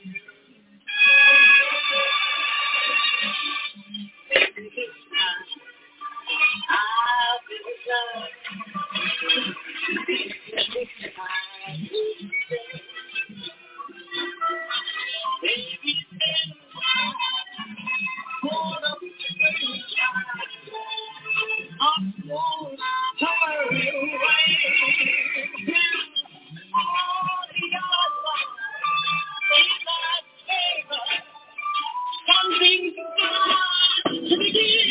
Maybe this time I'll be the love. Maybe this time maybe then hold up the I'm going to hurry away. All the other in my favor. Something's got to begin.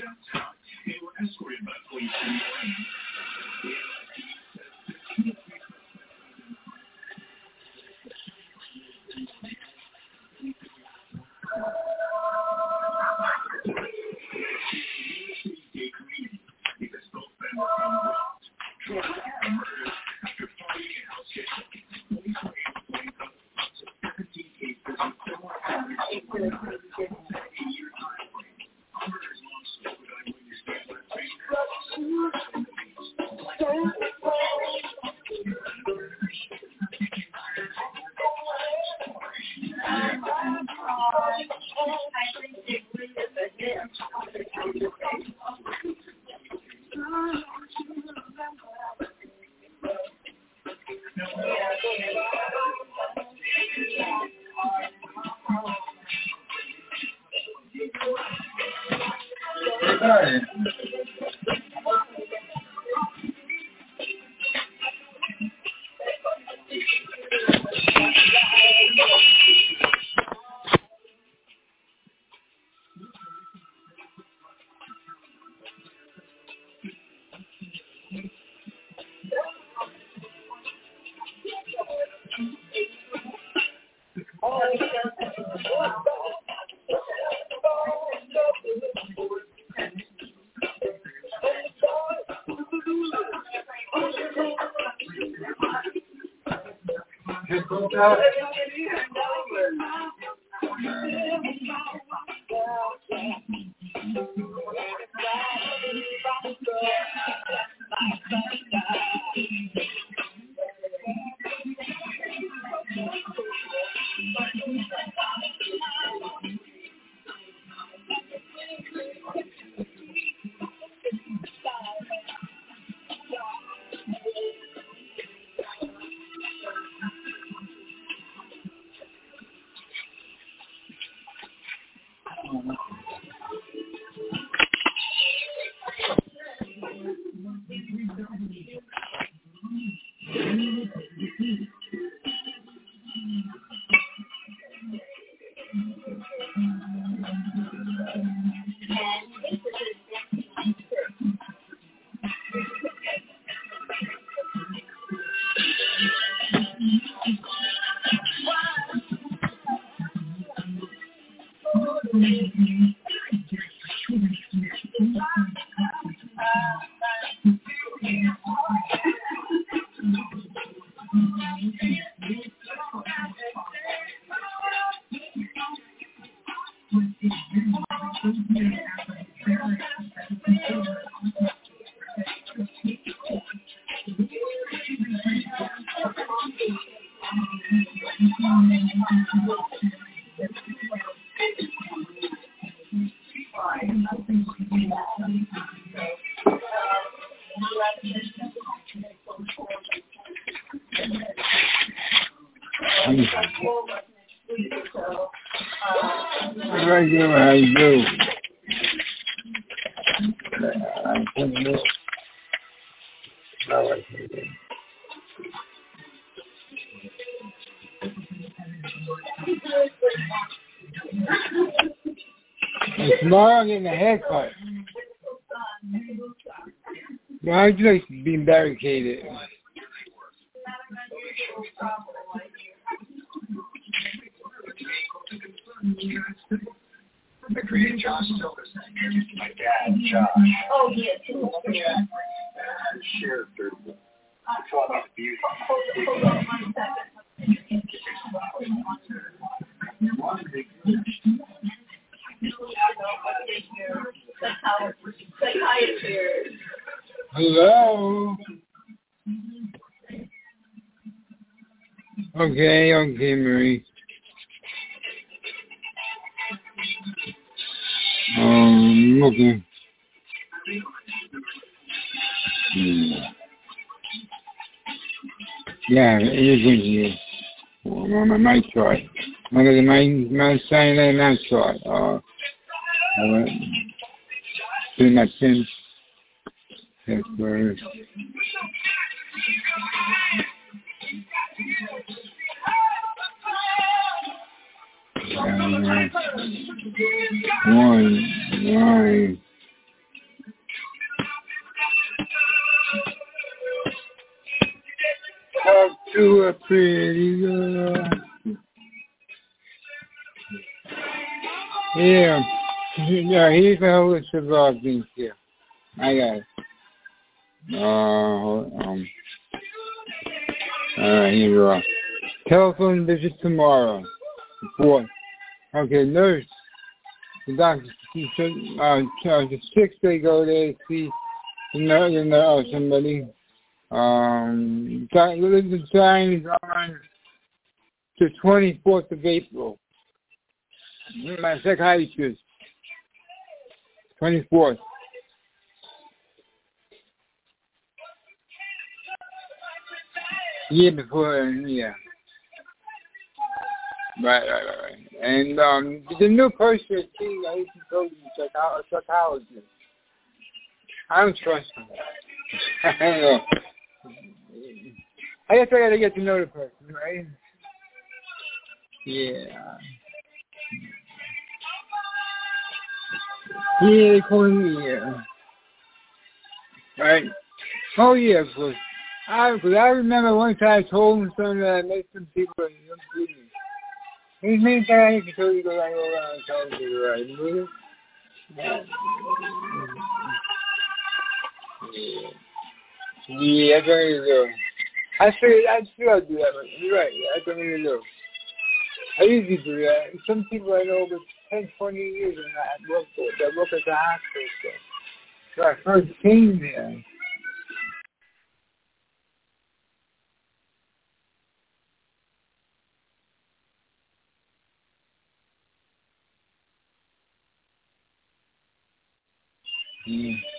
downtown. They were escorted by police to the arena. Because both men were found robbed, drugged, and murdered after partying in House Kitchen. Police were able to link up to 17 cases with criminal offenders over a 8-year time frame. Murders long spoke with eyewitness Taylor Tomorrow I'm getting a haircut. Why would you like being barricaded? The creator Josh Silverson, my dad, Josh. Oh, yes. Shared it's all about the beauty. Hello. Okay, Marie. Okay. Yeah, it is in here. I'm on my chart. I'm going to my sign and my chart. Pretty much in. That's where. One, nine. You a pretty girl. Yeah. Yeah, here's the whole list of things here. I got it. Alright, here you are. Telephone visit tomorrow. Report. Okay, nurse. The doctor, the 6th they go there to see somebody. The time is on the 24th of April. My psychiatrist. 24th. Year before, yeah. Right. And the new person, I used to go to a psychologist. I don't trust him. I don't know. I guess I gotta get to know the person, right? Yeah. Yeah, they call me, yeah. Right? Oh, yeah, of course. I remember one time I told him something that I met some people and he don't believe me. There's many times I can tell you go around and talk to you, right? Yeah, that's what I need to do. I still do that, but you're right. Yeah, that's what I need to do. I usually do that. Some people I know over 10, 20 years and I work at the hospital. So I first came there. Yeah.